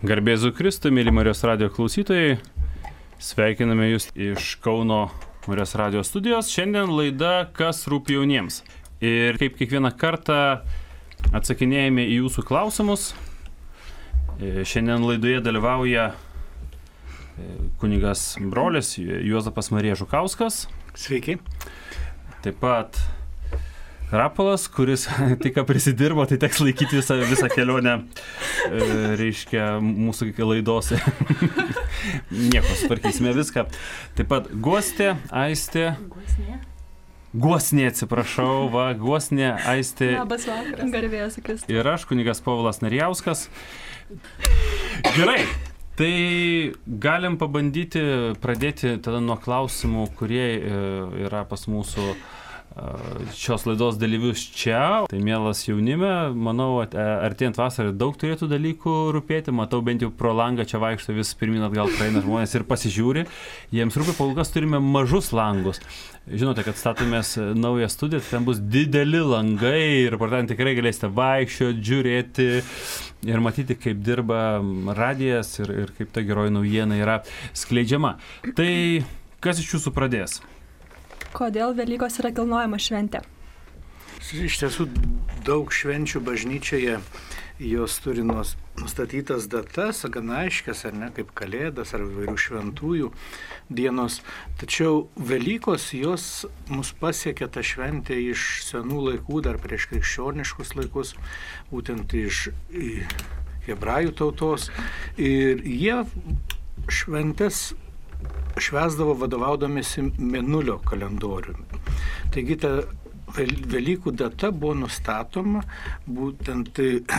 Garbė Jėzui Kristui, mėly Marijos radijo klausytojai, sveikiname Jūs iš Kauno Marijos radijo studijos. Šiandien laida Kas rūpi jauniems. Ir kaip kiekvieną kartą atsakinėjame į Jūsų klausimus. Šiandien laidoje dalyvauja kunigas brolis Juozapas Marija Žukauskas. Sveiki. Taip pat Rapolas, kuris tik prisidirbo, tai teks laikyti visą kelionę, reiškia, mūsų laidos. Nieko, sutvarkysime viską. Taip pat Guostė, Aistė. Guosnė, atsiprašau, Guosnė, Aistė. Labas vakaras, garbė Jėzui Kristui. Ir aš, kunigas Povilas Narijauskas. Gerai, tai galim pabandyti pradėti tada nuo klausimų, kurie yra pas mūsų šios laidos dalyvius čia. Tai mielas jaunime, manau, artėjant vasarai daug turėtų dalykų rūpėti. Matau, bent jau pro langą čia vaikšto vis pirmin atgal praeina žmonės ir pasižiūri. Jiems rūpi, kol kas turime mažus langus. Žinote, kad statomės naują studiją, ten bus dideli langai ir ten tikrai galėsite vaikščioti, žiūrėti ir matyti, kaip dirba radijas ir kaip ta geroji naujiena yra skleidžiama. Tai kas iš Jūsų pradės? Kodėl Velykos yra kilnojama šventė? Iš tiesų daug švenčių bažnyčioje, jos turi nustatytas datas, gana aiškias, ar ne, kaip Kalėdas ar įvairių šventųjų dienos. Tačiau Velykos, jos mus pasiekė tą šventę iš senų laikų, dar prieš krikščioniškus laikus, būtent iš hebrajų tautos. Ir jie šventės švęsdavo vadovaudomėsi mėnulio kalendoriumi. Taigi ta Velykų data buvo nustatoma būtent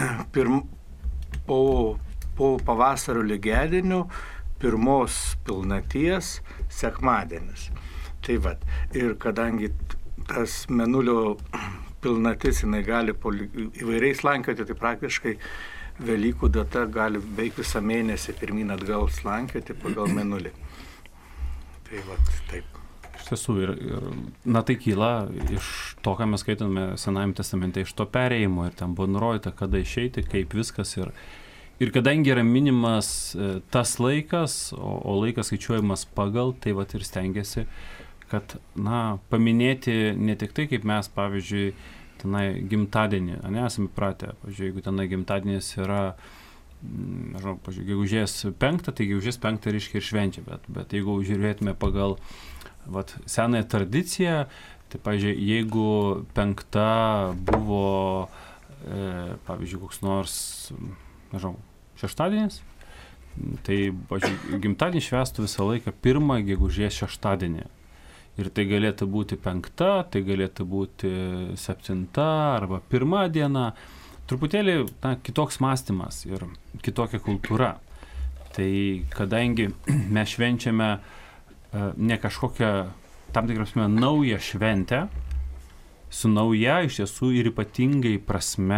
po pavasario lygiadienio pirmos pilnaties sekmadienis. Tai vat, ir kadangi tas mėnulio pilnatis jinai gali įvairiais lankioti, tai praktiškai Velykų data gali beveik visą mėnesį pirmyn atgal slankioti pagal mėnulį. Tai vat, taip. Iš tiesų, tai kyla iš to, ką mes skaitome Senajame testamente, iš to perėjimo, ir ten buvo nurodyta, kada išeiti, kaip viskas. Ir kadangi yra minimas tas laikas, o laikas skaičiuojamas pagal, tai vat ir stengiasi, kad, paminėti ne tik tai, kaip mes, pavyzdžiui, tenai gimtadienį, esame pratę, pavyzdžiui, jeigu tenai gimtadienis yra, nežinau, pavyzdžiui, gegužės 5, tai gegužės 5 reiškia ir švenčia, bet jeigu žiūrėtume pagal senąją tradiciją, tai, pavyzdžiui, jeigu 5 buvo, pavyzdžiui, koks nors, nežinau, šeštadienis, tai, pavyzdžiui, gimtadienį švęstų visą laiką 1 gegužės šeštadienį. Ir tai galėtų būti 5, tai galėtų būti 7 arba 1 diena. Truputėlį kitoks mąstymas ir kitokia kultūra. Tai kadangi mes švenčiame ne kažkokią tam tikrą prasme naują šventę, su nauja iš tiesų ir ypatingai prasme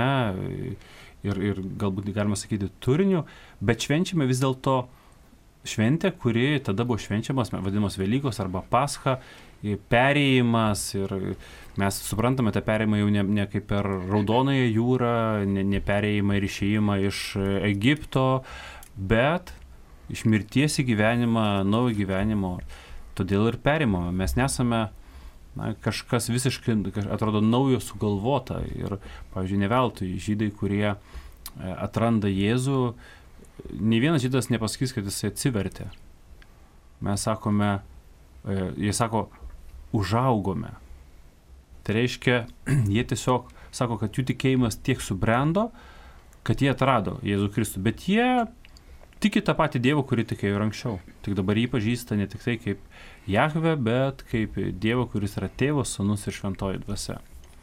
ir galbūt galima sakyti turiniu, bet švenčiame vis dėlto šventę, kuri tada buvo švenčiamas, vadinamos Velykos arba Pascha, perėjimas, ir mes suprantame tą perėjimą jau ne kaip per Raudonąją jūrą, ne perėjimą ir išėjimą iš Egipto, bet iš mirties į gyvenimą, naujo gyvenimo. Todėl ir perėjimą. Mes nesame kažkas visiškai, atrodo, naujo sugalvota. Ir, pavyzdžiui, ne veltui žydai, kurie atranda Jėzų, nei vienas žydas nepasakys, kad jis atsivertė. Mes sakome, jie sako, užaugome. Tai reiškia, jie tiesiog sako, kad jų tikėjimas tiek subrendo, kad jie atrado Jėzų Kristų, bet jie tiki tą patį Dievą, kurį tikėjo ir anksčiau. Tik dabar jį pažįsta ne tik tai kaip Jahvę, bet kaip Dievą, kuris yra Tėvas, Sūnus ir Šventoji Dvasia.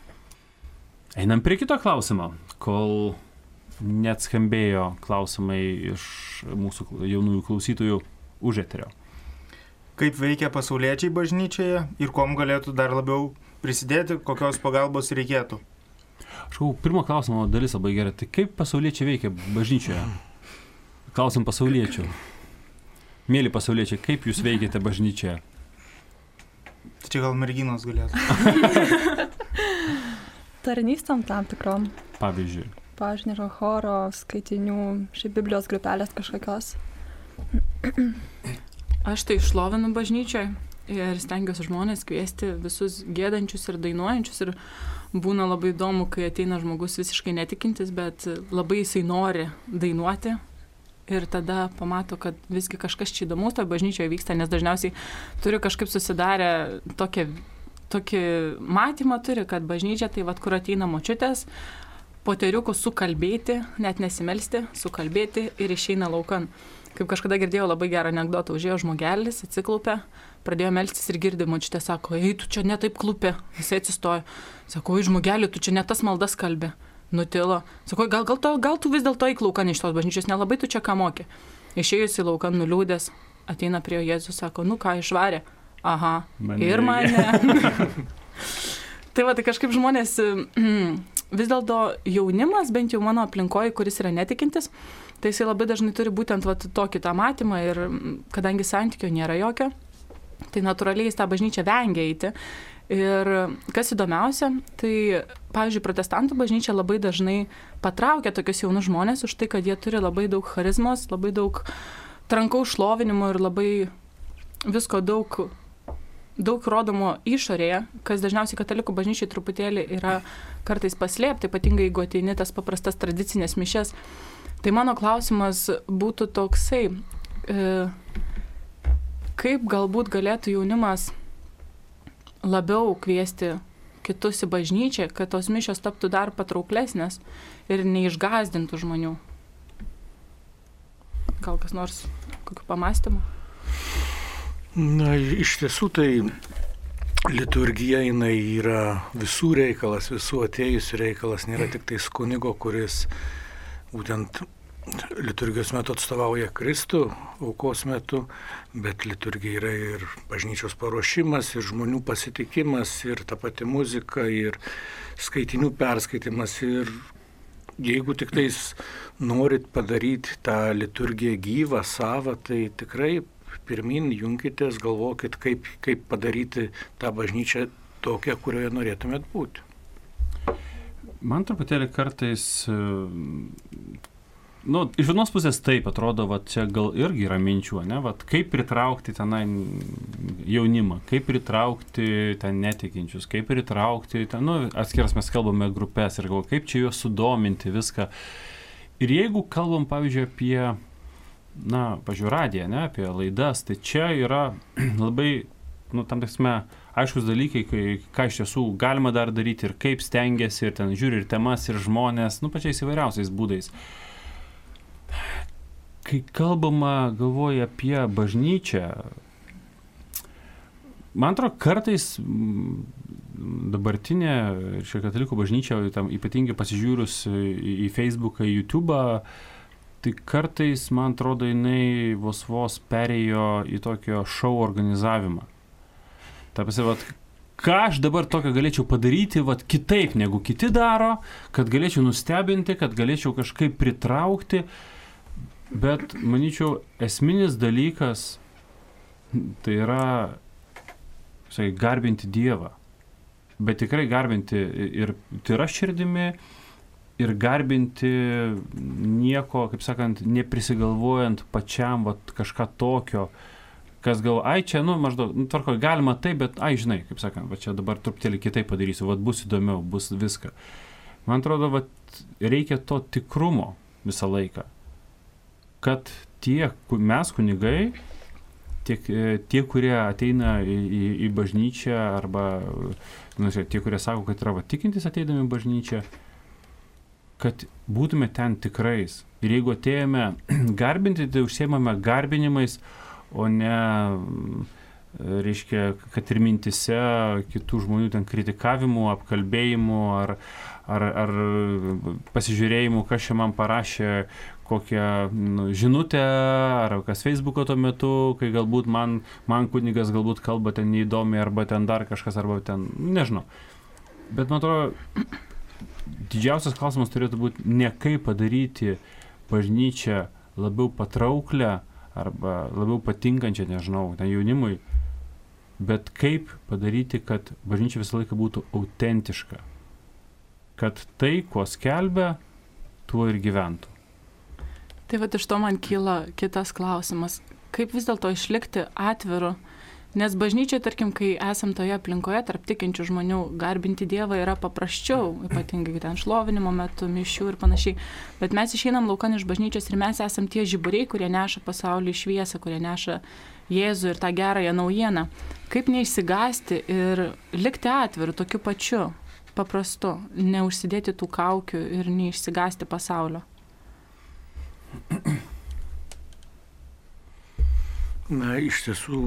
Einam prie kito klausimo, kol net skambėjo klausimai iš mūsų jaunųjų klausytojų už eterio. Kaip veikia pasauliečiai bažnyčioje ir kuom galėtų dar labiau prisidėti, kokios pagalbos reikėtų? Aš galvoju, pirmo klausimo dalis labai gerai. Tai kaip pasauliečiai veikia bažnyčioje? Klausim pasauliečių. Mėly pasauliečiai, kaip jūs veikiate bažnyčioje? Tai čia gal merginos galėtų. Tarnystėm tam tikrom. Pavyzdžiui. pavyzdžiui, nėra choro, skaitinių, šiaip Biblijos grupelės kažkokios. Aš tai šlovinu bažnyčioje ir stengiuosi žmonės kviesti visus gėdančius ir dainuojančius ir būna labai įdomu, kai ateina žmogus visiškai netikintis, bet labai jisai nori dainuoti ir tada pamato, kad visgi kažkas čia įdomus toje bažnyčioje vyksta, nes dažniausiai turi kažkaip susidarę tokį matymą turi, kad bažnyčia tai vat, kur ateina močiutės, poteriukų sukalbėti, net nesimelsti, sukalbėti ir išeina laukan. Kaip kažkada girdėjau labai gerą anekdotą, užėjo žmogelis, atsiklaupė, pradėjo melstis ir girdi, močiutė sako, ei, tu čia ne taip klūpi, jisai atsistojo. Sako, ei, žmogeli, tu čia ne tas maldas kalbi. Nutilo. Sako, gal tu vis dėlto į laukan iš tos bažnyčios, nelabai tu čia ką moki. Išėjus į laukan nuliūdęs, ateina prie Jėzus, sako, nu ką išvarė. Aha, ir mane. Tai va, tai kažkaip žmonės, vis dėlto jaunimas, bent jau mano aplinkoje, kuris yra netikintis, tai jisai labai dažnai turi būtent va, tokį tą matymą ir kadangi santykio nėra jokio, tai natūraliai jis tą bažnyčią vengia eiti. Ir kas įdomiausia, tai, pavyzdžiui, protestantų bažnyčia labai dažnai patraukia tokius jaunus žmonės už tai, kad jie turi labai daug charizmos, labai daug trankaus šlovinimo ir labai visko daug rodomo išorėje, kas dažniausiai katalikų bažnyčiai truputėlį yra kartais paslėpta, ypatingai jeigu ateini tas paprastas tradicinės mišias. Tai mano klausimas būtų toksai, kaip galbūt galėtų jaunimas labiau kviesti kitus į bažnyčią, kad tos mišios taptų dar patrauklesnės ir neišgąsdintų žmonių. Gal kas nors kokių pamastymų? Na, iš tiesų tai liturgija jinai yra visų reikalas, visų atėjusių reikalas, nėra tik tais kunigo, kuris būtent liturgijos metu atstovauja Kristų aukos metu, bet liturgija yra ir bažnyčios paruošimas, ir žmonių pasitikimas, ir ta pati muzika, ir skaitinių perskaitimas. Ir jeigu tik tais norit padaryti tą liturgiją gyvą, savą, tai tikrai pirmin junkitės, galvokit, kaip padaryti tą bažnyčią tokią, kurioje norėtumėt būti. Man truputėlį kartais, iš vienos pusės taip atrodo, čia gal irgi yra minčių, ne, kaip pritraukti tenai jaunimą, kaip pritraukti ten netikinčius, kaip pritraukti, atskiras mes kalbame grupės ir galvo, kaip čia juos sudominti viską. Ir jeigu kalbam, pavyzdžiui, apie radiją, ne, apie laidas, tai čia yra labai, tam tiksme, aiškus dalykai, ką iš tiesų galima dar daryti ir kaip stengiasi, ir ten žiūri ir temas, ir žmonės, pačiais įvairiausiais būdais. Kai kalbama, galvoju apie bažnyčią, man atrodo, kartais dabartinė katalikų bažnyčia, ypatingai pasižiūrus į Facebooką, į YouTube'ą, tai kartais, man atrodo, jinai vos perėjo į tokio šou organizavimą. Ką aš dabar tokio galėčiau padaryti, kitaip negu kiti daro, kad galėčiau nustebinti, kad galėčiau kažkaip pritraukti, bet, manyčiau, esminis dalykas tai yra, garbinti Dievą. Bet tikrai garbinti ir tyra širdimi, ir garbinti nieko, kaip sakant, neprisigalvojant pačiam kažką tokio, kas čia, maždaug, tvarko, galima taip, bet, žinai, kaip sakant, čia dabar truputėlį kitaip padarysiu, bus įdomiau, bus viską. Man atrodo, reikia to tikrumo visą laiką, kad mes kunigai, tie, kurie ateina į bažnyčią, arba tie, kurie sako, kad yra tikintis ateidami į bažnyčią, kad būtume ten tikrais. Ir jeigu atėjome garbinti, tai užsiemame garbinimais, o ne, reiškia, kad ir mintise kitų žmonių ten kritikavimu, apkalbėjimu ar pasižiūrėjimu, kas čia man parašė kokią žinutę, ar kas Facebook'o tuo metu, kai galbūt man kunigas galbūt kalba ten neįdomiai, arba ten dar kažkas, arba ten, nežinau. Bet man atrodo, didžiausias klausimas turėtų būti ne kaip padaryti bažnyčią labiau patrauklę, arba labiau patinkančią, nežinau, ten jaunimui, bet kaip padaryti, kad bažnyčia visą laiką būtų autentiška. Kad tai, ko skelbia, tuo ir gyventų. Tai vat iš to man kyla kitas klausimas. Kaip vis dėlto išlikti atviru? Nes bažnyčiai, tarkim, kai esam toje aplinkoje tarp tikinčių žmonių, garbinti Dievą yra paprasčiau, ypatingai ten šlovinimo metu, mišių ir panašiai. Bet mes išeinam laukan iš bažnyčios ir mes esam tie žiburiai, kurie neša pasaulį šviesą, kurie neša Jėzų ir tą gerąją naujieną. Kaip neišsigąsti ir likti atviru tokiu pačiu, paprastu, neužsidėti tų kaukių ir neišsigąsti pasaulio? Na, iš tiesų,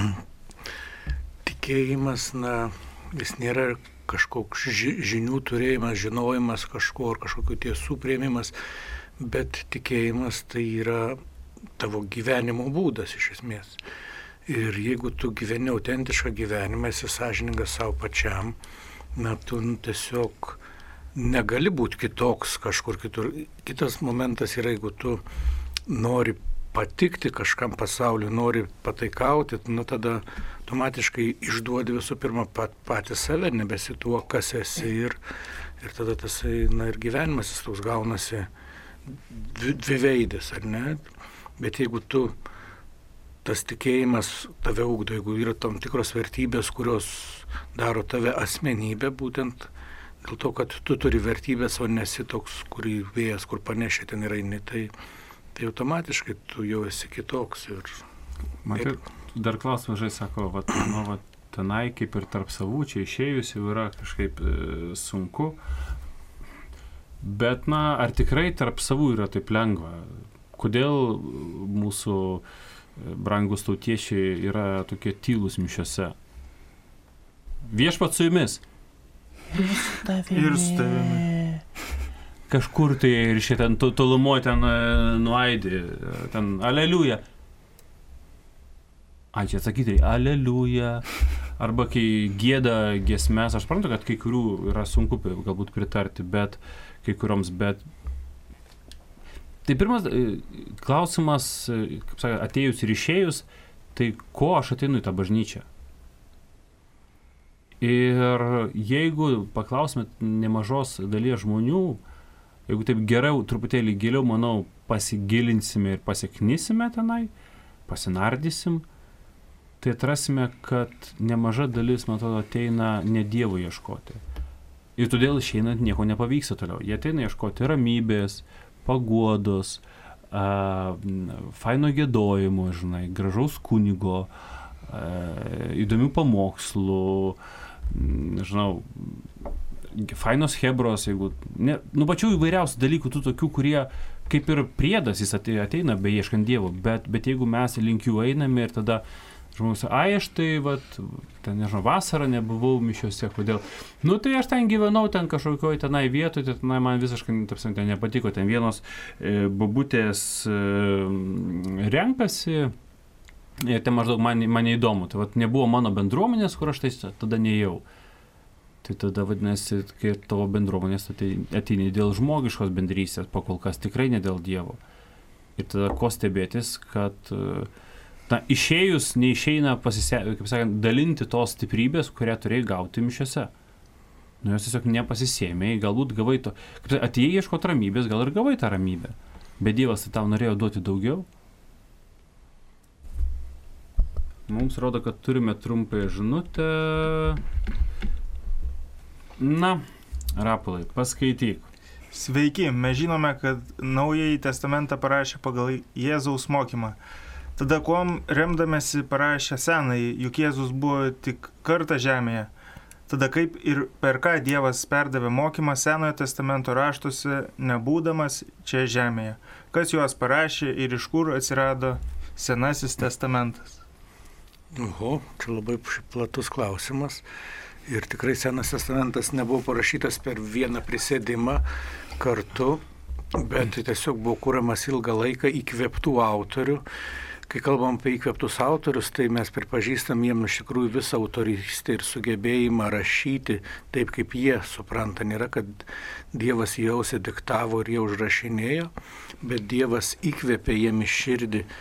tikėjimas, jis nėra kažkoks žinių turėjimas, žinojimas kažko ar kažkokių tiesų priėmimas, bet tikėjimas tai yra tavo gyvenimo būdas iš esmės. Ir jeigu tu gyveni autentišką gyvenimą, esi sąžiningas savo pačiam, tu tiesiog negali būti kitoks kažkur kitur. Kitas momentas yra, jeigu tu nori patikti kažkam pasauliu, nori pataikauti, tada automatiškai išduodi visų pirma patį save, nebesi tuo, kas esi ir tada tasai, ir gyvenimas jis toks gaunasi dviveidis, ar ne? Bet jeigu tas tikėjimas tave ugdo, jeigu yra tam tikros vertybės, kurios daro tave asmenybę, būtent dėl to, kad tu turi vertybės, o nesi toks, kurį vėjas, kur panešė ten yra eini, tai automatiškai tu jau esi kitoks. Matai, dar klausimas, sako, tenai kaip ir tarp savų, čia išėjus jau yra kažkaip sunku, bet ar tikrai tarp savų yra taip lengva? Kodėl mūsų brangus tautiečiai yra tokie tylūs mišiose? Viešpats su jumis. Ir su tavimi. Kažkur tai ir šitą tolumo ten nuaidi, ten aleliuja. Čia atsakyti, aleliuja. Arba kai gieda giesmes, aš suprantu, kad kai kurių yra sunku galbūt pritarti, bet kai kurioms, bet tai pirmas klausimas, kaip sakė, atėjus ir išėjus, tai ko aš ateinu į tą bažnyčią? Ir jeigu paklausime nemažos dalies žmonių, jeigu taip geriau, truputėlį giliau, manau, pasigilinsime ir pasiknysime tenai, pasinardysim, tai atrasime, kad nemaža dalis, man atrodo, ateina ne Dievo ieškoti. Ir todėl išeinant nieko nepavyksta toliau. Jie ateina ieškoti ramybės, paguodos, faino giedojimo, gražaus kunigo, įdomių pamokslų, fainos hebros, jeigu, pačių įvairiausių dalykų, tų tokių, kurie kaip ir priedas, jis ateina beieškant Dievo, bet jeigu mes link jų einame ir tada žmogus, aš tai, vasarą nebuvau mišiuose, kodėl? Tai aš ten gyvenau, ten kažkokioj tenai vietoje, tai tenai man visiškai, ten nepatiko, ten vienos babutės renkasi ir ten maždaug man neįdomu, tai nebuvo mano bendruomenės, kur aš tai tada neėjau. Tai tada vadinasi, kai tavo bendruomenės ateini dėl žmogiškos bendrystės, pakol kas tikrai ne dėl Dievo. Ir tada ko stebėtis, kad išėjus neišeina kaip sakant, dalinti tos stiprybės, kurią turėjai gauti mišiose. Jos tiesiog nepasisėmė, galbūt gavai to, atėjai ieškoti ramybės, gal ir gavai tą ramybę, bet Dievas tau norėjo duoti daugiau. Mums rodo, kad turime trumpąją žinutę. Rapolai, paskaityk. Sveiki, mes žinome, kad Naująjį testamentą parašė pagal Jėzaus mokymą. Tada kuom remdamėsi parašė Senąjį, juk Jėzus buvo tik kartą žemėje. Tada kaip ir per ką Dievas perdavė mokymą Senojo testamento raštuose, nebūdamas čia žemėje. Kas juos parašė ir iš kur atsirado Senasis testamentas? Čia labai platus klausimas. Ir tikrai Senas testamentas nebuvo parašytas per vieną prisėdimą kartu, bet tiesiog buvo kūriamas ilgą laiką įkvėptų autorių. Kai kalbam apie įkvėptus autorius, tai mes pripažįstam jiem iš tikrųjų visą autorystę ir sugebėjimą rašyti taip, kaip jie supranta. Nėra, kad Dievas jausė, diktavo ir jie užrašinėjo, bet Dievas įkvėpė jiem į širdį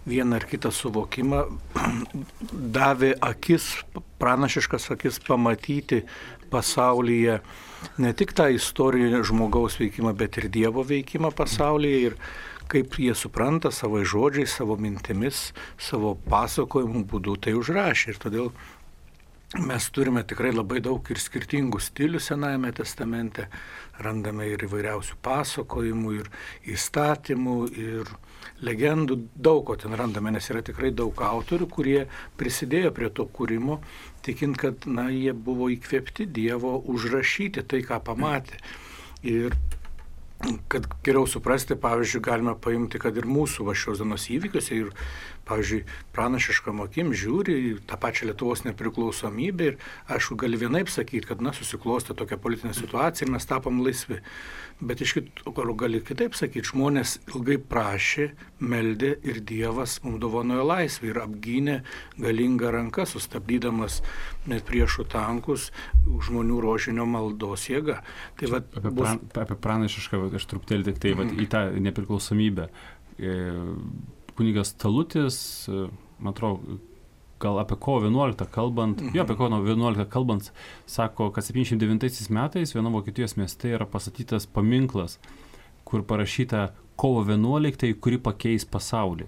vieną ar kitą suvokimą, davė akis, pranašiškas akis pamatyti pasaulyje ne tik tą istorinį žmogaus veikimą, bet ir Dievo veikimą pasaulyje ir kaip jie supranta savo žodžiais, savo mintimis, savo pasakojimų būdų tai užrašė. Ir todėl mes turime tikrai labai daug ir skirtingų stilių Senajame testamente, randame ir įvairiausių pasakojimų, ir įstatymų, ir legendų, daug ko ten randame, nes yra tikrai daug autorių, kurie prisidėjo prie to kūrimo, tikint, kad jie buvo įkvėpti Dievo užrašyti tai, ką pamatė. Ir kad geriau suprasti, pavyzdžiui, galime paimti, kad ir mūsų šios dienos įvykiuose ir, pavyzdžiui, pranašiškam akim žiūri tą pačią Lietuvos nepriklausomybę ir, aišku, gali vienaip sakyti, kad, susiklostė tokia politinė situacija ir mes tapom laisvi. Bet iš kitų gali kitaip sakyti, žmonės ilgai prašė, meldė ir Dievas mums dovanojo laisvę ir apgynė galingą ranką, sustabdydamas net priešų tankus žmonių rožinio maldos jėga. Tai apie pranašišką, aš truputėlį tik tai į tą nepriklausomybę. Kunigas Talutis, man atrodo, gal apie kovo 11 kalbant, apie kovo 11 kalbant, sako, kad 79 metais vieno Vokietijos mieste yra pastatytas paminklas, kur parašyta kovo 11, kuri pakeis pasaulį.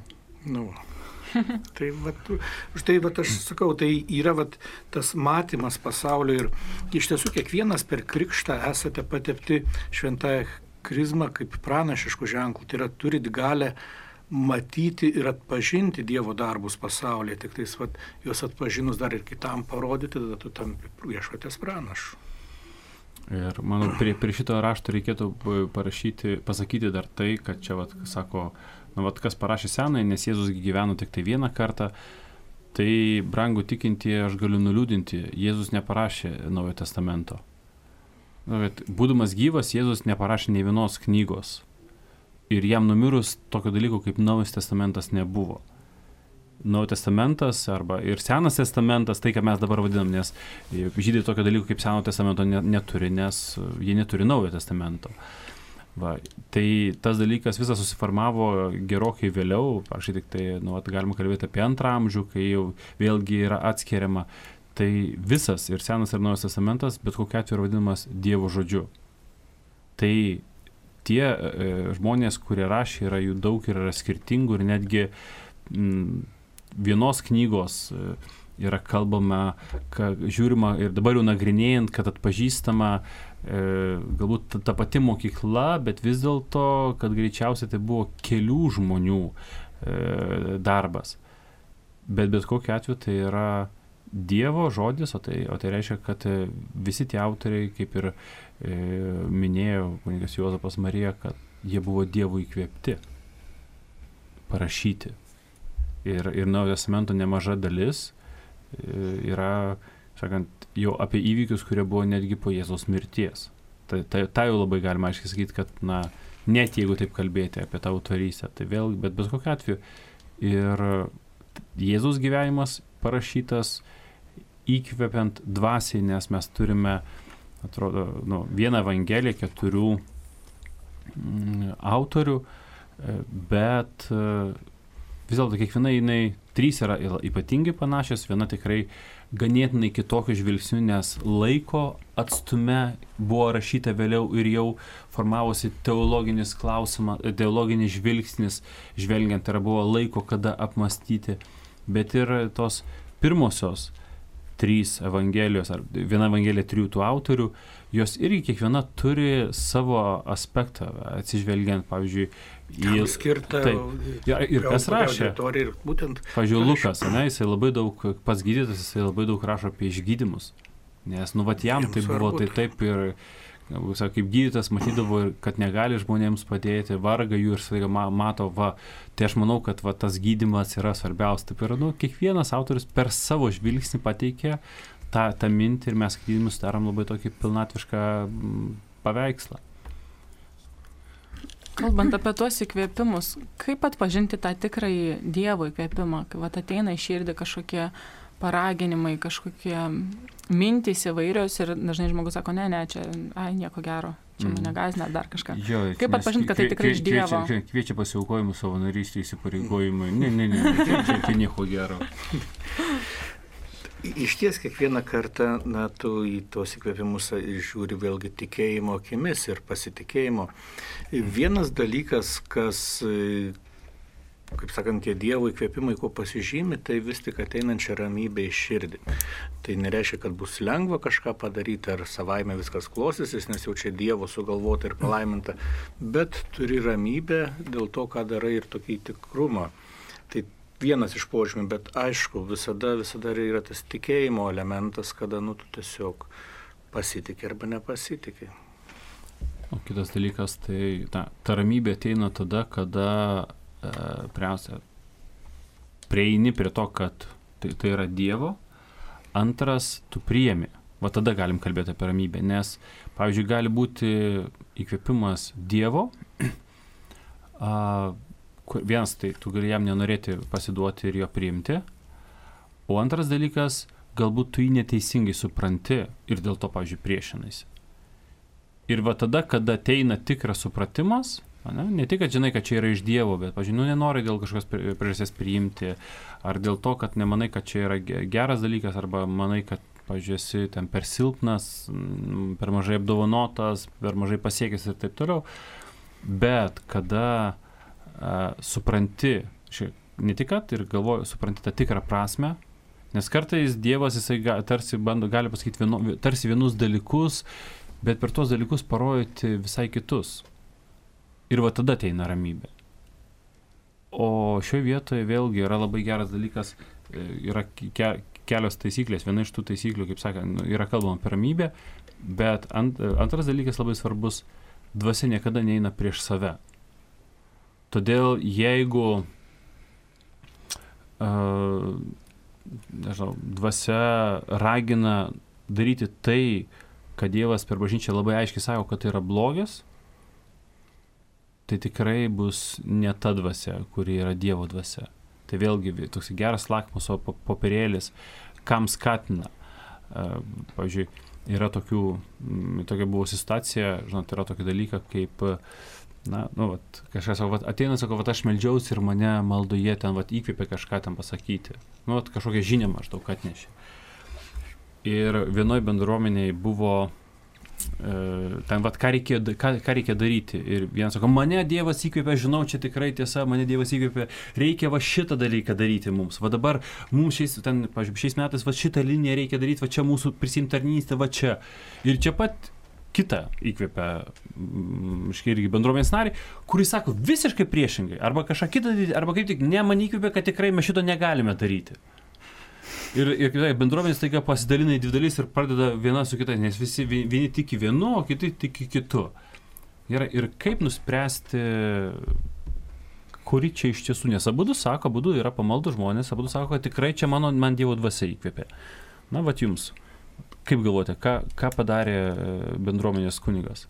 Tai aš sakau, tai yra tas matymas pasaulio ir iš tiesų kiekvienas per krikštą esate patepti šventąją krizmą kaip pranašiškų ženklų, tai yra turit galę matyti ir atpažinti Dievo darbus pasaulyje, tik tais juos atpažinus dar ir kitam parodyti, tada tu tampi Viešpaties pranašu. Ir manau, prie šito rašto reikėtų pasakyti dar tai, kad čia, sako, kas parašė Senąjį, nes Jėzus gyveno tik tai vieną kartą, tai, brangų tikintieji, aš galiu nuliūdinti, Jėzus neparašė Naujojo testamento. Būdamas gyvas, Jėzus neparašė nei vienos knygos. Ir jam numirus tokio dalyko kaip Naujas testamentas nebuvo. Naujas testamentas arba ir Senas testamentas, tai ką mes dabar vadinam, nes žydai tokio dalyko kaip Seno testamento neturi, nes jie neturi Naujo testamento. Tai tas dalykas visas susiformavo gerokai vėliau, aš tik tai, galima kalbėti apie 2 amžių, kai jau vėlgi yra atskiriama. Tai visas ir Senas ir Naujas testamentas, bet kokiu atveju yra vadinamas Dievo žodžiu. Tai tie žmonės, kurie rašė, yra jų daug ir yra skirtingų ir netgi vienos knygos yra kalbama, kad žiūrima ir dabar jau nagrinėjant, kad atpažįstama galbūt ta pati mokykla, bet vis dėlto, kad greičiausiai tai buvo kelių žmonių darbas. Bet kokiu atveju tai yra Dievo žodis, o tai reiškia, kad visi tie autoriai, kaip ir minėjo kunigas Juozapas Marija, kad jie buvo Dievo įkvėpti parašyti. Ir Naujojo testamento nemaža dalis yra, sakant, jau apie įvykius, kurie buvo netgi po Jėzaus mirties. Tai jau labai galima aiškiai sakyti, kad, net jeigu taip kalbėti apie tą autorystę, tai vėl, bet kokiu atveju ir Jėzaus gyvenimas parašytas įkvepiant dvasiai, nes mes turime, atrodo, vieną evangeliją, 4 autorių, bet vis dėlto kiekviena 3 yra ypatingai panašios, viena tikrai ganėtinai kitokiu žvilgsniu, nes laiko atstume buvo rašyta vėliau ir jau formavosi teologinis klausimas, teologinis žvilgsnis, žvelgiant, tai buvo laiko kada apmastyti, bet ir tos pirmosios 3 evangelijos, ar viena evangelija 3 tų autorių, jos irgi kiekviena turi savo aspektą, atsižvelgiant, pavyzdžiui, į skirtą ir kas rašė. Pavyzdžiui, Lukas, jisai labai daug, pats gydytas, jisai labai daug rašo apie išgydymus, nes, jam tai buvo taip ir, kaip gydytas matydavo, kad negali žmonėms padėti, varga jų ir staiga mato, tai aš manau, kad tas gydymas yra svarbiausia. Taip ir, kiekvienas autorius per savo žvilgsnį pateikė tą mintį ir mes gydymus darom labai tokį pilnatvišką paveikslą. Kalbant apie tuos įkvėpimus, kaip atpažinti tą tikrąjį Dievo įkvėpimą, kai ateina į širdį kažkokie paraginimai, kažkokie mintys įvairios ir dažnai žmogus sako, ne, čia, nieko gero. čia mane gąsdina dar kažką. Jo, Kaip atpažinti, kad tai tikrai iš Dievo? Kviečia pasiaukojimų, savanorystį, įsipareigojimų. Ne, čia nieko gero. Iš ties kiekvieną kartą, tu į tos įkvėpimus žiūri vėlgi tikėjimo akimis ir pasitikėjimo. Vienas dalykas, kas, kaip sakant, tie Dievo įkvėpimai, ko pasižymi, tai vis tik ateinančią ramybę į širdį. Tai nereiškia, kad bus lengva kažką padaryti ar savaime viskas klostysis, nes jau čia Dievo sugalvota ir palaiminta, bet turi ramybę dėl to, ką darai ir tokį tikrumą. Tai vienas iš požymių, bet aišku, visada yra tas tikėjimo elementas, kada tu tiesiog pasitikė arba nepasitikė. O kitas dalykas, tai ta ramybė ateina tada, kada pirmiausia, prieini prie to, kad tai yra Dievo, antras, tu priemi. Va tada galim kalbėti apie ramybę, nes, pavyzdžiui, gali būti įkvėpimas Dievo, vienas, tai tu gali jam nenorėti pasiduoti ir jo priimti, o antras dalykas, galbūt tu jį neteisingai supranti ir dėl to, pavyzdžiui, priešinaisi. Ir va tada, kada ateina tikras supratimas, ne tik, kad žinai, kad čia yra iš Dievo, bet, pažiūrėjau, nenori dėl kažkokios priežasties priimti, ar dėl to, kad nemanai, kad čia yra geras dalykas, arba manai, kad, pažiūrėjau, esi ten per silpnas, per mažai apdovanotas, per mažai pasiekęs ir taip toliau. Bet kada supranti, ne tik, kad ir galvoju, supranti tą tikrą prasme, nes kartais Dievas, jisai gali pasakyti tarsi vienus dalykus, bet per tuos dalykus parodyti visai kitus. Ir va tada ateina ramybė. O šioje vietoje vėlgi yra labai geras dalykas, yra kelios taisyklės. Viena iš tų taisyklių, kaip sakant, yra kalbama apie ramybę, bet antras dalykas labai svarbus, dvasia niekada neina prieš save. Todėl jeigu dvasia ragina daryti tai, kad Dievas per bažnyčią labai aiškiai sako, kad tai yra blogis, tai tikrai bus ne ta dvasia, kuri yra Dievo dvasia. Tai vėlgi toks geras lakmuso popierėlis, kam skatina. Pavyzdžiui, yra tokia buvo situacija, žinot, yra tokia dalyka, kaip, kažkas sako, ateina, sako, aš meldžiausi ir mane maldoje ten, įkvėpė kažką ten pasakyti. Kažkokią žinią maždaug atnešė. Ir vienoj bendruomeniai buvo ten, ką reikia daryti. Ir vienas sako, mane Dievas įkvėpė, žinau, čia tikrai tiesa, mane Dievas įkvėpė, reikia šitą dalyką daryti mums. Dabar mums šiais metais šitą liniją reikia daryti, čia mūsų prisimti tarnystę, čia. Ir čia pat kitą įkvėpė irgi bendruomenės narį, kuris sako visiškai priešingai, arba kažką kitą daryti, arba kaip tik, ne, man įkvėpė, kad tikrai mes šito negalime daryti. Ir bendruomenės taiga pasidalina į dvi dalis ir pradeda viena su kita, nes vieni tiki vienu, o kiti tiki kitu. Ir kaip nuspręsti, kuri čia iš tiesų, nes abudu sako, abudu yra pamaldų žmonės, abudu sako, kad tikrai čia man Dievo dvasia įkvėpė. Jums, kaip galvote, ką padarė bendruomenės kunigas?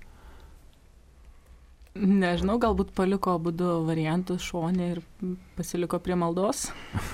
Nežinau, galbūt paliko abudu variantus šone ir pasiliko prie maldos.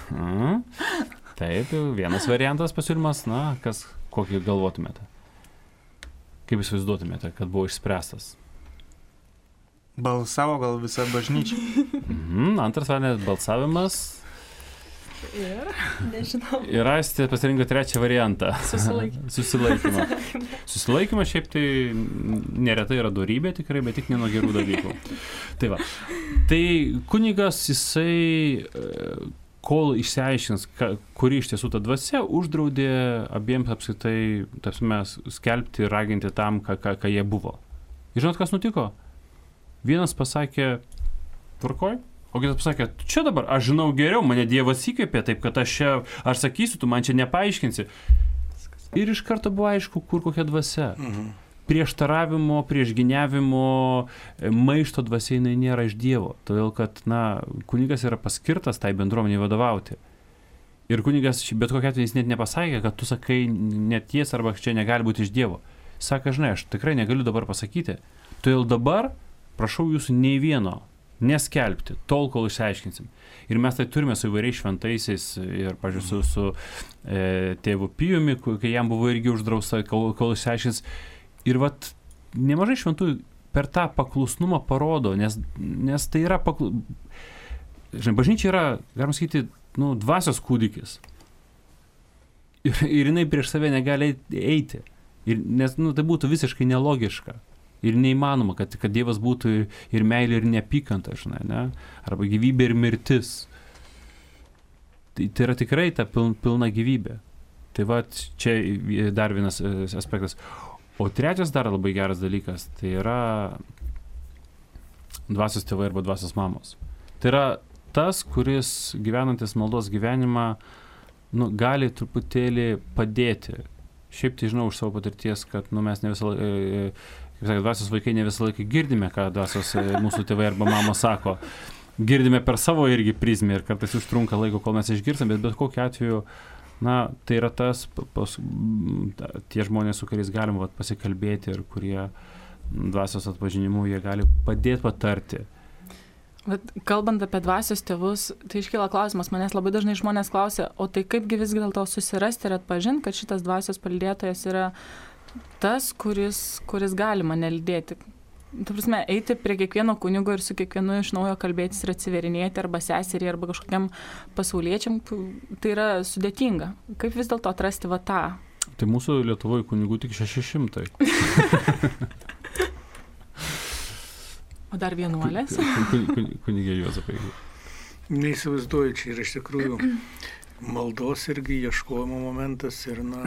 Taip, vienas variantas pasiūlymas, kokį galvotumėte? Kaip įsivaizduotumėte, kad buvo išspręstas? Balsavo gal visą bažnyčią. Antras variantas balsavimas. Ir, nežinau. Ir Aistė pasirinko trečią variantą. Susilaikymą. Susilaikymas šiaip tai neretai yra dorybė tikrai, bet tik ne nuo gerų dalykų. Tai kunigas, jisai kol išsiaiškins, kuri iš tiesų ta dvasia, uždraudė abiems apskritai skelbti ir raginti tam, ką jie buvo. Ir žinot, kas nutiko? Vienas pasakė, tvarkoj, o kitas pasakė, čia dabar, aš žinau geriau, mane Dievas įkvėpė, taip kad aš sakysiu, tu man čia nepaaiškinsi. Ir iš karto buvo aišku, kur kokia dvasia. Prieštaravimo, priešginiavimo, maišto dvasia jinai nėra iš Dievo. Todėl, kad, kunigas yra paskirtas tai bendruomeniai vadovauti. Ir kunigas, bet kokia atveju, jis net nepasakė, kad tu sakai neties arba čia negali būti iš Dievo. Saka, žinai, aš tikrai negaliu dabar pasakyti. Todėl dabar prašau jūsų nei vieno neskelbti, tol, kol išsiaiškinsim. Ir mes tai turime su įvairiais šventaisiais ir, pažiūrėjau, su tėvu Pijumi, kai jam buvo irgi uždrausta, kol išsiaiškins. Ir nemažai šventųjų per tą paklusnumą parodo, nes tai yra Žinai, bažnyčia yra, galima sakyti, dvasios kūdikis. Ir jinai prieš save negali eiti. Nes tai būtų visiškai nelogiška. Ir neįmanoma, kad Dievas būtų ir meilė, ir neapykanta, žinai, ne? Arba gyvybė ir mirtis. Tai yra tikrai ta pilna gyvybė. Tai va, čia dar vienas aspektas. O trečias dar labai geras dalykas, tai yra dvasios tėvai arba dvasios mamos. Tai yra tas, kuris gyvenantis maldos gyvenimą, gali truputėlį padėti. Šiaip tai žinau už savo patirties, kad mes ne visą laiką, kaip sakė, dvasios vaikai ne visą laiką girdime, ką dvasios mūsų tėvai arba mamos sako. Girdime per savo irgi prizmę ir kartais užtrunka laiko, kol mes išgirstam, bet kokiu atveju, tai yra tie žmonės, su kuriais galim pasikalbėti ir kurie dvasios atpažinimu, jie gali padėti patarti. Bet kalbant apie dvasios tėvus, tai iškyla klausimas, manęs labai dažnai žmonės klausia, o tai kaipgi visgi dėl to susirasti ir atpažinti, kad šitas dvasios palydėtojas yra tas, kuris gali mane lydėti. Ta prasme, eiti prie kiekvieno kunigo ir su kiekvienu iš naujo kalbėtis ir atsiverinėti arba seserį, arba kažkokiam pasauliečiam, tai yra sudėtinga. Kaip vis dėlto atrasti tą? Tai mūsų Lietuvoje kunigų tik 600. O dar vienuolės? Kunigė Juozapai. Neįsivaizduoju, čia yra iš tikrųjų maldos irgi ieškojimo momentas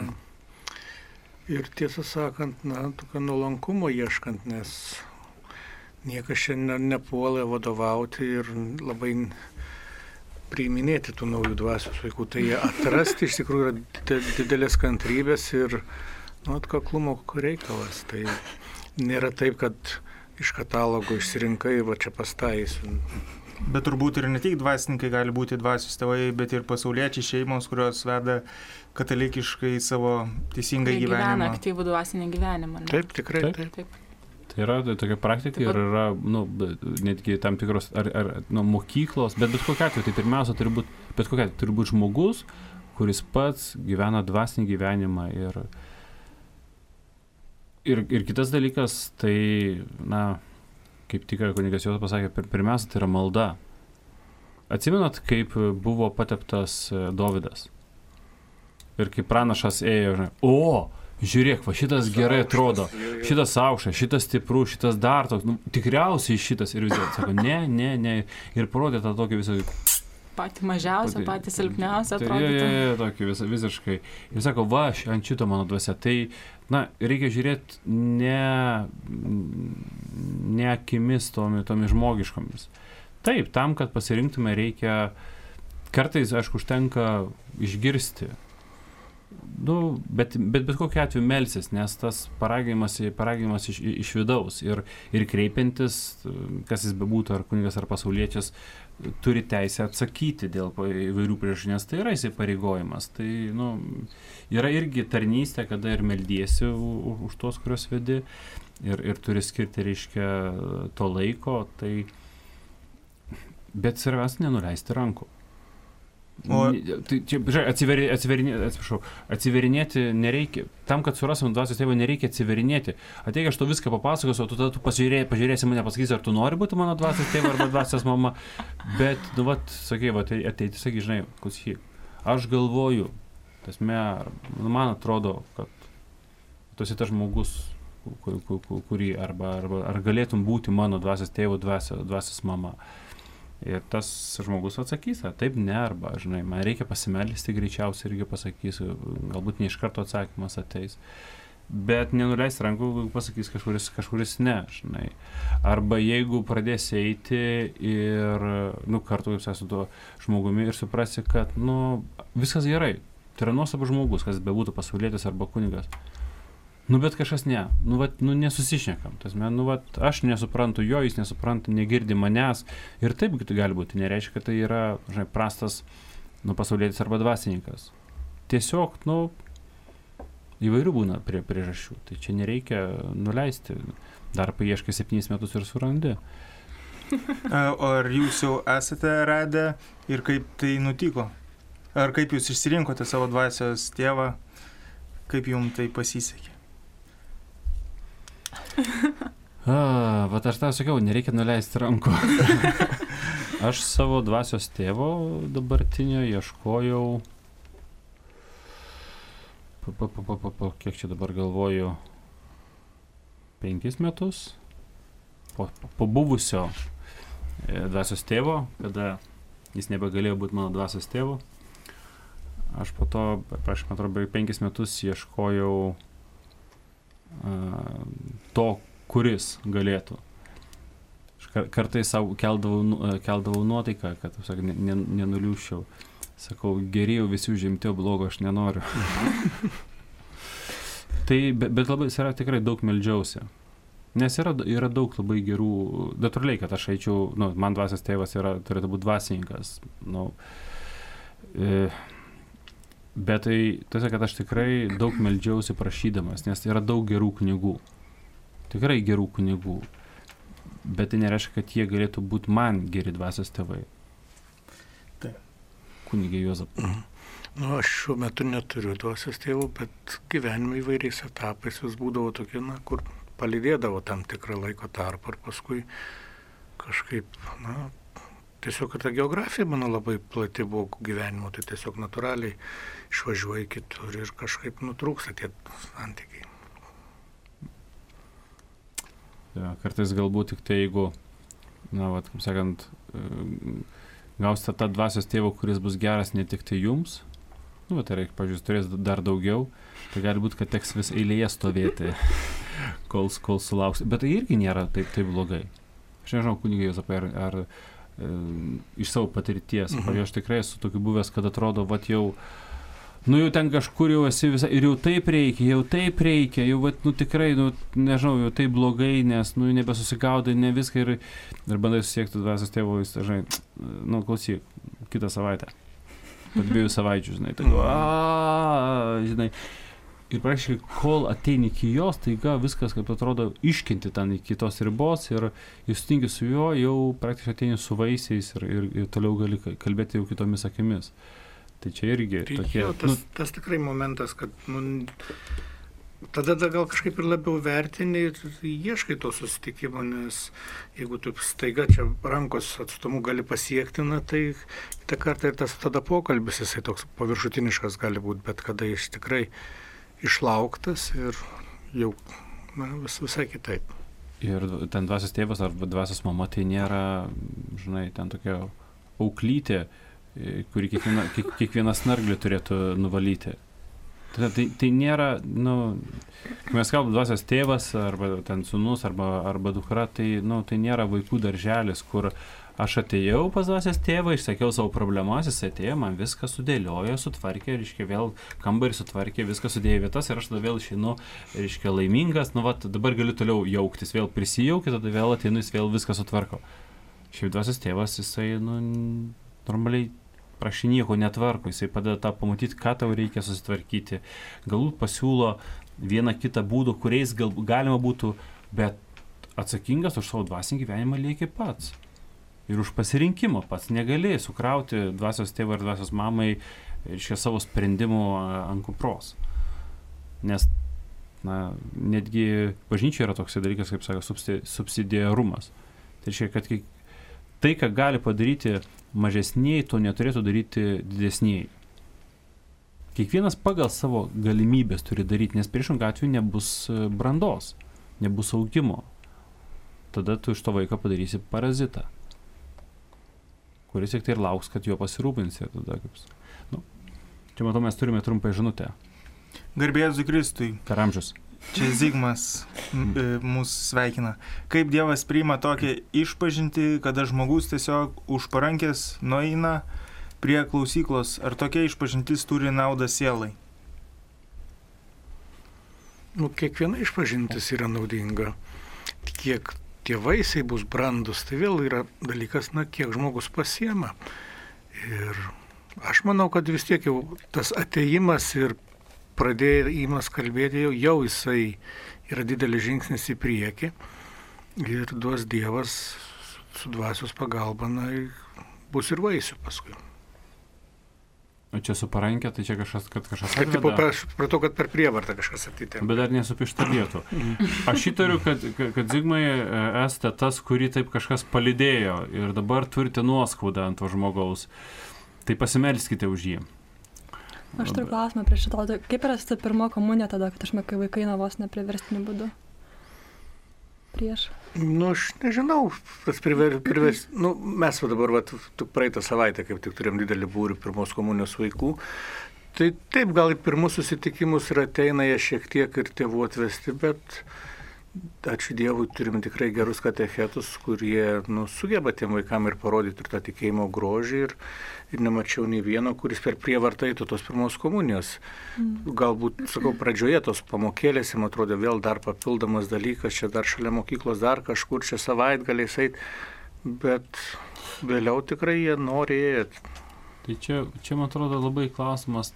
ir tiesą sakant, tokio nuolankumo ieškant, nes niekas šiandien nepuolė vadovauti ir labai priiminėti tų naujų dvasios vaikų. Tai atrasti iš tikrųjų yra didelės kantrybės ir atkaklumo reikalas. Tai nėra taip, kad iš katalogo išsirinkai, čia pastaisiu. Bet turbūt ir ne tik dvasininkai gali būti dvasios tėvai, bet ir pasauliečiai šeimos, kurios veda katalikiškai savo teisingą gyvenimą. Gyvena aktyvų dvasinį gyvenimą. Ne? Taip, tikrai. Taip. Tai yra tokia praktika ir yra, netgi tam tikros mokyklos, bet kokia atveju, tai pirmiausia turi būti žmogus, kuris pats gyvena dvasinį gyvenimą ir kitas dalykas, tai, kaip tik kunigas Juozapas pasakė, pirmiausia, tai yra malda. Atsimenat, kaip buvo pateptas Dovydas? Ir kaip pranašas ėjo, žiūrėk, šitas gerai atrodo, šitas aukštas, šitas stiprus, šitas dar toks, tikriausiai šitas. Ir vis dėlto sako, ne. Ir parodė tą tokį visą... Patį mažiausią, patį silpniausią atrodytų. Tokį visiškai. Ir sako, ant šito mano dvasia. Tai, reikia žiūrėti ne akimis tomis žmogiškomis. Taip, tam, kad pasirinktume, reikia, kartais, aišku, užtenka išgirsti. Bet kokiu atveju melsis, nes tas paraginimas iš vidaus ir kreipiantis, kas jis bebūtų, ar kunigas, ar pasauliečias, turi teisę atsakyti dėl įvairių priežasčių, nes tai yra įsipareigojimas. Tai yra irgi tarnystė, kada ir meldiesi už tuos, kuriuos vedi ir turi skirti, reiškia, to laiko, bet svarbiausia nenuleisti rankų. Tai čia, atsiverinėti nereikia. Tam, kad surasim dvasios tėvą, nereikia atsiverinėti. Ateik, aš to viską papasakosiu, o tu pažiūrėsi mane, pasakysi, ar tu nori būti mano dvasios tėva arba dvasios mama. Bet, sakai, ateiti, sakai, žinai, klausyk, aš galvoju, man atrodo, kad tu esi tas žmogus, kurį ar galėtum būti mano dvasios tėvo, dvasios mama. Ir tas žmogus atsakys, taip, ne, arba, žinai, man reikia pasimelsti, greičiausiai irgi pasakysiu, galbūt ne iš karto atsakymas ateis. Bet nenuleis rankų, pasakys kažkuris ne, žinai. Arba jeigu pradėsi eiti ir, kartu kaip su tuo žmogumi ir suprasi, kad, viskas gerai. Tai yra nuostabus žmogus, kas bebūtų pasaulietis arba kunigas. Bet kažkas nesusišnekam. Aš nesuprantu jo, jis nesupranta, negirdi manęs. Ir taip gali būti, nereiškia, kad tai yra, žinai, prastas pasaulietis arba dvasininkas. Tiesiog, įvairių būna priežasčių. Tai čia nereikia nuleisti. Dar paieškai 7 metus ir surandi. O ar jūs jau esate radę ir kaip tai nutiko? Ar kaip jūs išsirinkote savo dvasios tėvą? Kaip jums tai pasisekė? Vat aš tą sakiau, nereikia nuleisti rankų. Aš savo dvasios tėvo dabartinio ieškojau, kiek čia dabar galvoju, 5 metus po buvusio dvasios tėvo, kada jis nebegalėjo būti mano dvasios tėvu. Aš po to, prieš, man atrodo, 5 metus ieškojau to, kuris galėtų. Aš kartais savo keldavau nuotaiką, kad nenuliūščiau. Sakau, geriau visi užimti, o blogo aš nenoriu. Tai, bet labai, yra tikrai daug meldžiausi. Nes yra daug labai gerų, natūraliai, kad aš eičiau, man dvasios tėvas turėtų būti dvasininkas. Bet tai, kad aš tikrai daug meldžiausi prašydamas, nes yra daug gerų kunigų. Tikrai gerų kunigų. Bet tai nereiškia, kad jie galėtų būti man geri dvasios tėvai. Taip. Kunigė Juozapai. Aš šiuo metu neturiu dvasios tėvų, bet gyvenime įvairiais etapais vis būdavo tokie, kur palydėdavo tam tikrą laiko tarpą ir paskui kažkaip, tiesiog ta geografija mano labai plati buvo gyvenimo, tai tiesiog natūraliai išvažiuoju kitur ir kažkaip nutrūksta tie santykiai. Kartais galbūt tik tai, jeigu, kaip sakant, gausite tą dvasios tėvą, kuris bus geras ne tik tai jums, tai reikia, pavyzdžiui, turės dar daugiau, tai gali būti, kad teks vis eilėje stovėti, kol sulauks. Bet tai irgi nėra taip blogai. Aš nežinau, kunigai Juozapai, ar iš savo patirties, pavyzdžiui, aš tikrai esu tokiu buvęs, kad atrodo, jau ten kažkur jau esi visai, ir jau taip reikia, jau tikrai, nežinau, jau taip blogai, nes, nebesusigaudai, ne viską ir bandai susiekti dvasios tėvo, jis, žinai, klausyk, kitą savaitę, po 2 savaičių, žinai, žinai, ir praktiškai, kol ateini iki jos, taiga viskas, kaip atrodo, iškinti ten iki tos ribos ir sutinki su juo, jau praktiškai ateini su vaisiais ir toliau gali kalbėti jau kitomis akimis. Tai čia irgi tokie... Tas tikrai momentas, kad tada gal kažkaip ir labiau vertini ir ieškai to susitikimo, nes jeigu tu staiga čia rankos atstumu gali pasiekti, tai kitą kartą ir tas tada pokalbis, jisai toks paviršutiniškas gali būti, bet kada jis tikrai išlauktas ir jau visai kitaip. Ir ten dvasios tėvas ar dvasios mama tai nėra, žinai, ten tokia auklytė, kurį kiekvieną snarglį turėtų nuvalyti. Tai nėra, kai mes kalbame dvasios tėvas, arba ten sūnus, arba dukra, tai nėra vaikų darželis, kur aš atėjau pas dvasios tėvą, išsakiau savo problemas, jis atėjo, man viską sudėliojo, sutvarkė, reiškia, vėl kambarį sutvarkė, viską sudėjo vietas ir aš tada vėl išeinu, reiškia, laimingas, dabar galiu toliau jauktis, vėl prisijauki, tada vėl ateinu, jis vėl viską sutvarko. Šiaip dvasios tėvas, jisai, normaliai prašy nieko netvarko, jisai padeda tą pamatyti, ką tau reikia susitvarkyti. Galbūt pasiūlo vieną kitą būdą, kuriais galima būtų, bet atsakingas už savo dvasinį gyvenimą lieki pats. Ir už pasirinkimą pats negali sukrauti dvasios tėvą ir dvasios mamai savo sprendimų ant kupros. Nes netgi bažnyčioje yra toks dalykas, kaip sako, subsidiarumas. Tai reiškia, kad tai, ką gali padaryti mažesniai, to neturėtų daryti didesniai. Kiekvienas pagal savo galimybės turi daryti, nes priešingų atveju nebus brandos, nebus augimo. Tada tu iš to vaiko padarysi parazitą, kuris tik tai ir lauks, kad juo pasirūpinsi. Tada, čia matau, mes turime trumpą žinutę. Garbė Jėzui Kristui. Per amžius. Čia Zigmas mūsų sveikina. Kaip Dievas priima tokią išpažintį, kada žmogus tiesiog už parankės nueina prie klausyklos? Ar tokia išpažintis turi naudą sielai? Kiekviena išpažintis yra naudinga. Kiek tie vaisiai bus brandus, tai vėl yra dalykas, kiek žmogus pasiema. Ir aš manau, kad vis tiek jau tas atėjimas ir pradėjimas kalbėti jau jisai yra didelis žingsnis į priekį ir duos Dievas su dvasios pagalba, bus ir vaisių paskui. O čia su parankė, tai čia kažkas Tipo, pratau, kad per prievartą kažkas atitempė. Bet dar nesupištavėtų. Aš įtariu, kad Zigmai esate tas, kurį taip kažkas palydėjo ir dabar turite nuoskaudą ant to žmogaus. Tai pasimelskite už jį. Aš turiu klausimą prieš šitą. Kaip yra su pirma komunija tada, kad kai vaikai vos nepriverstiniu būdu? Prieš? Aš nežinau, mes dabar, praeitą savaitę, kaip tik turėjom didelį būrį pirmos komunijos vaikų, tai taip, gal į pirmus susitikimus ir ateina jie šiek tiek ir tėvų atvesti, bet ačiū Dievui, turime tikrai gerus katechetus, kurie sugeba tiem vaikam ir parodyti ir tą tikėjimo grožį ir nemačiau nei vieno, kuris per prievartą eitų tos pirmos komunijos. Galbūt, pradžioje tos pamokėlės, man atrodo, vėl dar papildomas dalykas, čia dar šalia mokyklos, dar kažkur čia savaitgaliais eit, bet vėliau tikrai jie nori eit. Tai čia man atrodo, labai klausimas,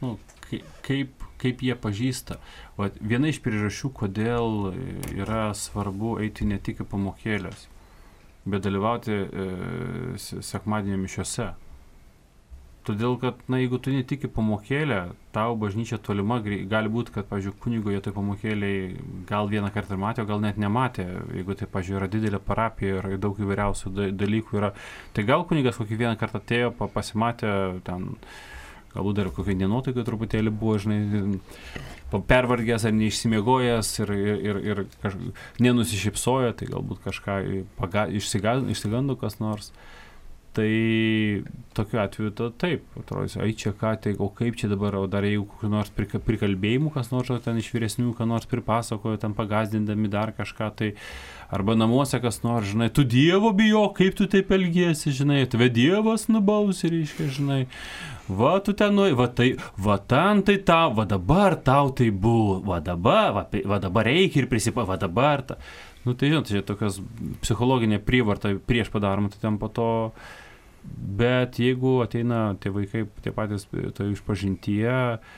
kaip jie pažįsta. Viena iš priežasčių, kodėl yra svarbu eiti ne tik į pamokėlės, bet dalyvauti sekmadienio mišiose. Todėl, kad, jeigu tu ne tik į pamokėlę, tau bažnyčia tolima, gali būti, kad, pavyzdžiui, kunigo jie toj pamokėliai gal vieną kartą ir matė, o gal net nematė. Jeigu tai, pavyzdžiui, yra didelė parapija ir daug įvairiausių dalykų yra, tai gal kunigas kokį vieną kartą atėjo, pasimatė ten, galbūt dar kokiai nenuotaikai truputėlį buvo, pervargęs ar neišsimiegojęs ir nenusišypsojo, tai galbūt kažką išsigando kas nors. Tai tokiu atveju taip, atrodo, čia ką, tai o kaip čia dabar, o dar jeigu kokių nors prikalbėjimų kas nors, ten iš vyresnių, ką nors pripasakojo, ten pagazdindami dar kažką, tai arba namuose kas nors, tu Dievo bijok, kaip tu taip elgiesi, tave Dievas nubaus, reiškia, tu ten ten tai tau, dabar tau tai buvo, dabar reikia ir dabar ta. Tai čia tokios psichologinė prievarta prieš padaroma, tai ten po to, bet jeigu ateina tie vaikai, tie patys tai išpažintyje,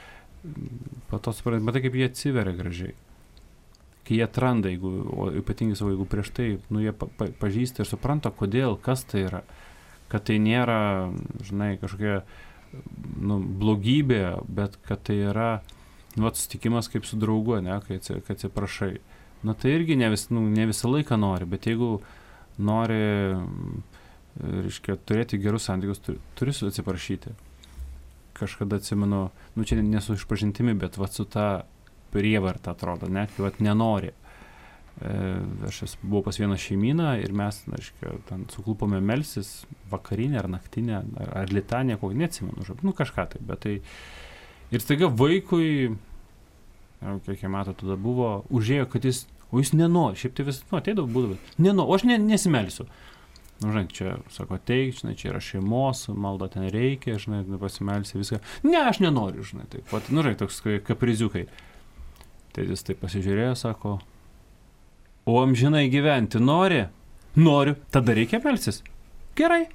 po to suprantate, matai, kaip jie atsiveria gražiai. Kai jie atranda, ypatingai savo, jeigu prieš tai, jie pažįsta ir supranta, kodėl, kas tai yra, kad tai nėra, kažkokia blogybė, bet kad tai yra susitikimas kaip su draugu, kai atsiprašai. Tai irgi ne visą laiką nori, bet jeigu nori, turėti gerus santykius, turi atsiprašyti. Kažkada atsimenu, čia nesu išpažintimi, bet su ta prievarta atrodo, kai nenori. Aš buvau pas vieną šeimyną ir mes, ten suklupome melsis vakarinę ar naktinę, ar litanę, kokį neatsimenu, kažką tai, bet tai. Ir staiga vaikui, kiek metų tada buvo, užėjo, kad jis nenori, šiaip tai vis, ateidavo būdavo, nenori, o aš nesimelsiu. Čia, sako, ateik, čia yra šeimos, malda ten reikia, pasimelsi viską. Ne, aš nenoriu, taip, toks kapriziukai. Tai jis taip pasižiūrėjo, sako, o amžinai gyventi nori? Noriu, tada reikia melsis. Gerai.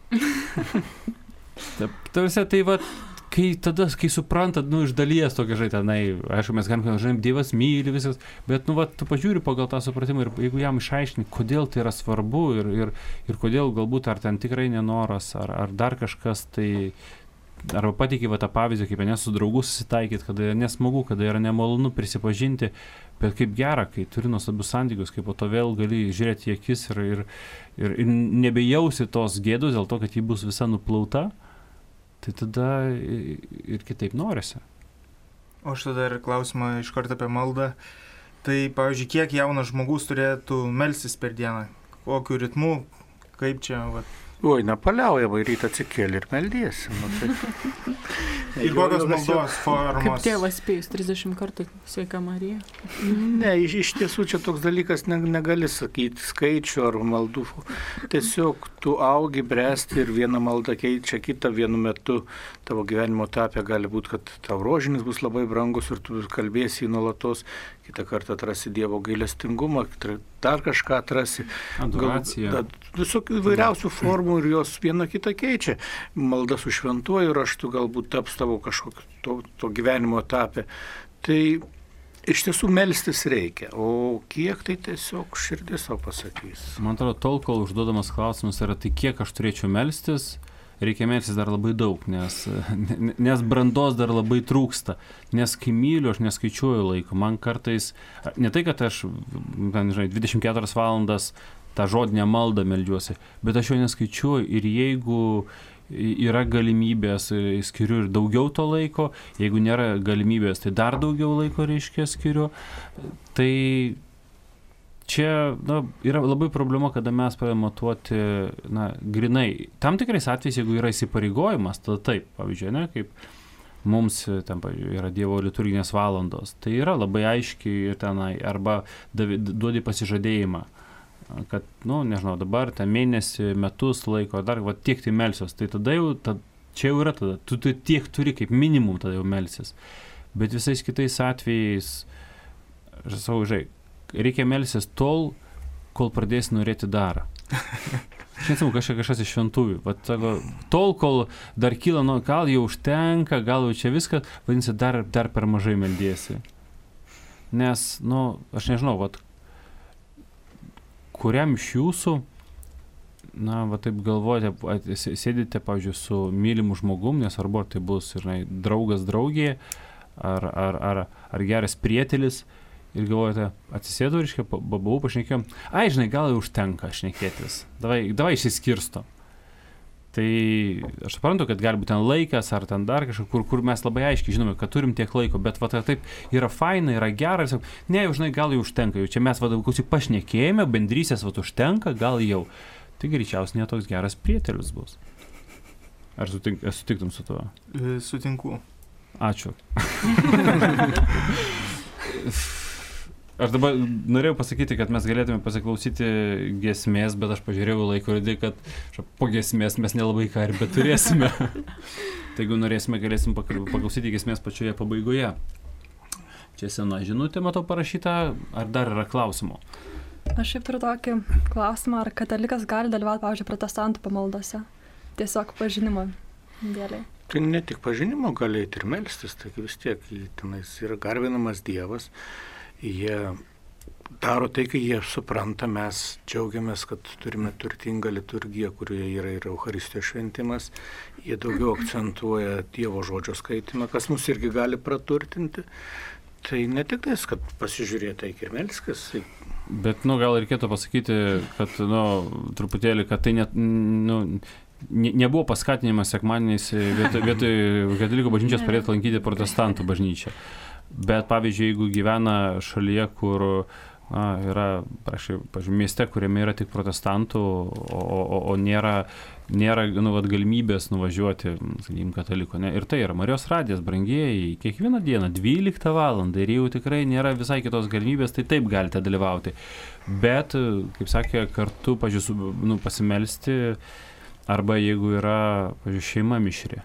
Kai suprantat, iš dalies tokia, aišku, mes galim, Dievas myli viskas, bet, tu pažiūri pagal tą supratimą ir jeigu jam išaiškini, kodėl tai yra svarbu ir kodėl galbūt ar ten tikrai nenoras, ar dar kažkas, tai arba pateikė tą pavyzdį, kaip su draugu susitaikyti, kada nesmagu, kada yra nemalonu prisipažinti, bet kaip gera, kai turi nuostabius santykius, kaip po to vėl gali žiūrėti į akis ir nebejausi tos gėdos dėl to, kad ji bus visa nuplauta. Tai tada ir kitaip norisi. O aš tada ir klausimą iš karto apie maldą. Tai, pavyzdžiui, kiek jaunas žmogus turėtų melstis per dieną? Kokiu ritmu? Kaip čia? Nepaliaujamai rytą atsikėlė ir meldiesi. Ir kokios maldos formos? Kaip tėvas spėjus 30 kartų sveika Marija? Ne, iš tiesų čia toks dalykas negali sakyti skaičių ar maldų. Tiesiog tu augi, bręsti ir viena malda keičia kitą vienu metu. Tavo gyvenimo etape gali būti, kad tavo rožinis bus labai brangus ir tu kalbėsi jį nuolatos. Kitą kartą atrasi Dievo gailestingumą, dar kažką atrasi. Adoracija. Visokių įvairiausių formų ir jos viena kitą keičia. Malda su šventuoju raštu galbūt taps tavo kažkokio to gyvenimo etape. Tai iš tiesų melstis reikia, o kiek tai tiesiog širdis savo pasakys. Man atrodo, tol, kol užduodamas klausimas yra, tai kiek aš turėčiau melstis, reikia melstis dar labai daug, nes brandos dar labai trūksta. Nes kai myliu, aš neskaičiuoju laiko. Man kartais, ne tai, kad aš 24 valandas tą žodinę maldą meldžiuosi, bet aš jo neskaičiuoju ir jeigu yra galimybės, skiriu ir daugiau to laiko, jeigu nėra galimybės, tai dar daugiau laiko, reiškia, skiriu. Tai čia yra labai problema, kada mes pradėjome matuoti grinai. Tam tikrais atvejais, jeigu yra įsipareigojimas, tada taip, pavyzdžiui, kaip mums ten, pavyzdžiui, yra Dievo liturginės valandos, tai yra labai aiškiai ir tenai, arba duodi pasižadėjimą, kad, nežinau, dabar ten mėnesį, metus laiko, dar tiek tai melsios, tai tada jau, čia jau yra tada, tu tiek turi kaip minimum tada jau melsis. Bet visais kitais atvejais, aš sakau, reikia melsis tol, kol pradėsi norėti dar. Aš nesimau, kažkas iš šventųjų. Tol, kol dar kyla, gal jau užtenka, gal jau čia viskas, vadinasi, dar per mažai meldiesi. Nes, aš nežinau, kuriam iš jūsų, taip galvojate, sėdite, pavyzdžiui, su mylimu žmogum, nesvarbu, ar tai bus draugas, draugė, ar geras prietėlis, ir galvojate, atsisėdu, reiškia, buvau, pašnekėjom, gal jau užtenka šnekėtis, davai išsiskirsto. Tai aš suprantu, kad gali būti ten laikas, ar ten dar kažkur, kur mes labai aiškiai žinome, kad turim tiek laiko, bet taip yra faina, yra gera, ir sakom, gal jau užtenka, jau čia mes pašnekėjome, bendrystės užtenka, gal jau. Tai greičiausiai netoks geras prietėlis bus. Ar sutiktum su tuo? Sutinku. Ačiū. Aš dabar norėjau pasakyti, kad mes galėtume pasiklausyti giesmės, bet aš pažiūrėjau laikrodį, kad po giesmės mes nelabai ką ir beturėsime. Tai jeigu norėsime, galėsim paklausyti giesmės pačioje pabaigoje. Čia sena žinutė, matau, parašyta, ar dar yra klausimų? Aš šiaip turiu tokį klausimą, ar katalikas gali dalyvauti, pavyzdžiui, protestantų pamaldose? Tiesiog pažinimo dėliai. Tai ne tik pažinimo galėti ir melstis, tai vis tiek tenais yra garbinamas Dievas. Jie daro tai, kai jie supranta, mes džiaugiamės, kad turime turtingą liturgiją, kurioje yra ir Eucharistijos šventimas. Jie daugiau akcentuoja Dievo žodžio skaitimą, kas mus irgi gali praturtinti. Tai ne tik tais, kad pasižiūrėti ir melskis. Bet, gal reikėtų pasakyti, kad, truputėlį, kad tai nebuvo paskatinimas sekmadieniais vietoj katalikų bažnyčios pradėti lankyti protestantų bažnyčią. Bet, pavyzdžiui, jeigu gyvena šalyje, kur yra, pavyzdžiui, mieste, kuriame yra tik protestantų, o nėra galimybės nuvažiuoti, sakykime, kataliko. Ne? Ir tai yra Marijos radijas, brangieji, kiekvieną dieną 12 valandą ir jau tikrai nėra visai kitos galimybės, tai taip galite dalyvauti. Bet, kaip sakė, kartu, pavyzdžiui, pasimelsti, arba jeigu yra, pavyzdžiui, šeima mišri.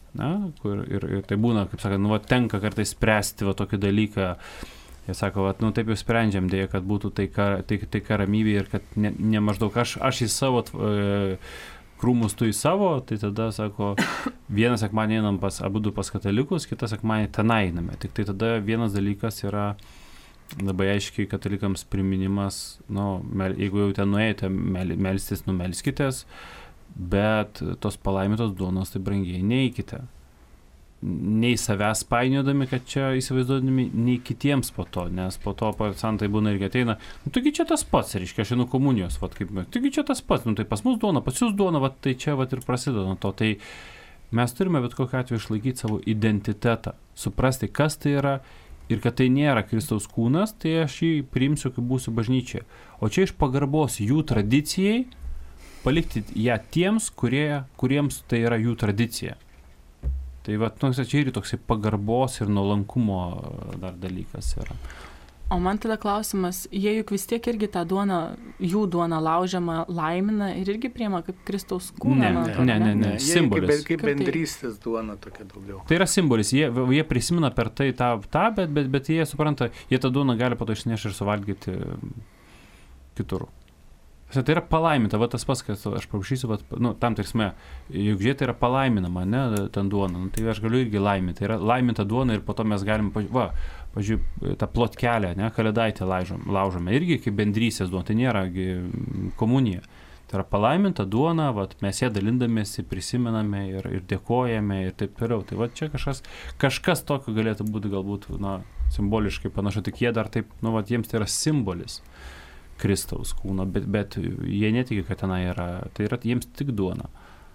Ir tai būna, kaip sakant, tenka kartais spręsti tokį dalyką. Jie sako, taip jau sprendžiam, dėja, kad būtų taika ramybė ir kad ne maždaug aš į savo krūmus, tu į savo, tai tada, sako, vieną sekmadienį einam abudu pas katalikus, kitą sekmadienį ten einame. Tik tai tada vienas dalykas yra labai aiškiai katalikams priminimas, jeigu jau ten nuėjote melstis, melskitės, bet tos palaimintos duonos tai brangiai neikite. Nei savęs painiodami, kad čia įsivaizduodami, nei kitiems po to, nes po to protestantai būna irgi ateina, taigi čia tas pats, reiškia, aš einu komunijos, taigi čia tas pats, tai pas mus duona, pas jūs duona, tai čia ir prasideda nuo to. Tai mes turime bet kokiu atveju išlaikyti savo identitetą, suprasti, kas tai yra ir kad tai nėra Kristaus kūnas, tai aš jį priimsiu, kai būsiu bažnyčioje. O čia iš pagarbos jų tradicijai, palikti ją tiems, kuriems tai yra jų tradicija. Tai čia ir toksai pagarbos ir nuolankumo dar dalykas yra. O man tada klausimas, jie juk vis tiek irgi tą duoną, jų duoną laužiamą laimina ir irgi priima kaip Kristaus kūną? Ne, simbolis. Kaip bendrystės duona tokia daugiau. Tai yra simbolis, jie prisimena per tai tą, bet jie supranta, jie tą duoną gali po to išnešti ir suvalgyti kitur. Tai yra palaiminta, tas pats, kad aš prašysiu, tam tiksme, juk tai yra palaiminama, ne, ten duona, tai aš galiu irgi laiminti, tai yra laiminta duona ir po to mes galim, pažiūrėjau, tą plotkelę, ne, kalėdaitę laužome, irgi kaip bendrystės duona, tai nėra komunija. Tai yra palaiminta duona, vat, mes ją dalindamėsi, prisimename ir dėkojame ir taip toliau. Tai va čia kažkas tokio galėtų būti galbūt simboliškai panašu, tik jie dar taip, jiems tai yra simbolis Kristaus kūno, bet jie netiki, kad tenai yra, tai yra jiems tik duona.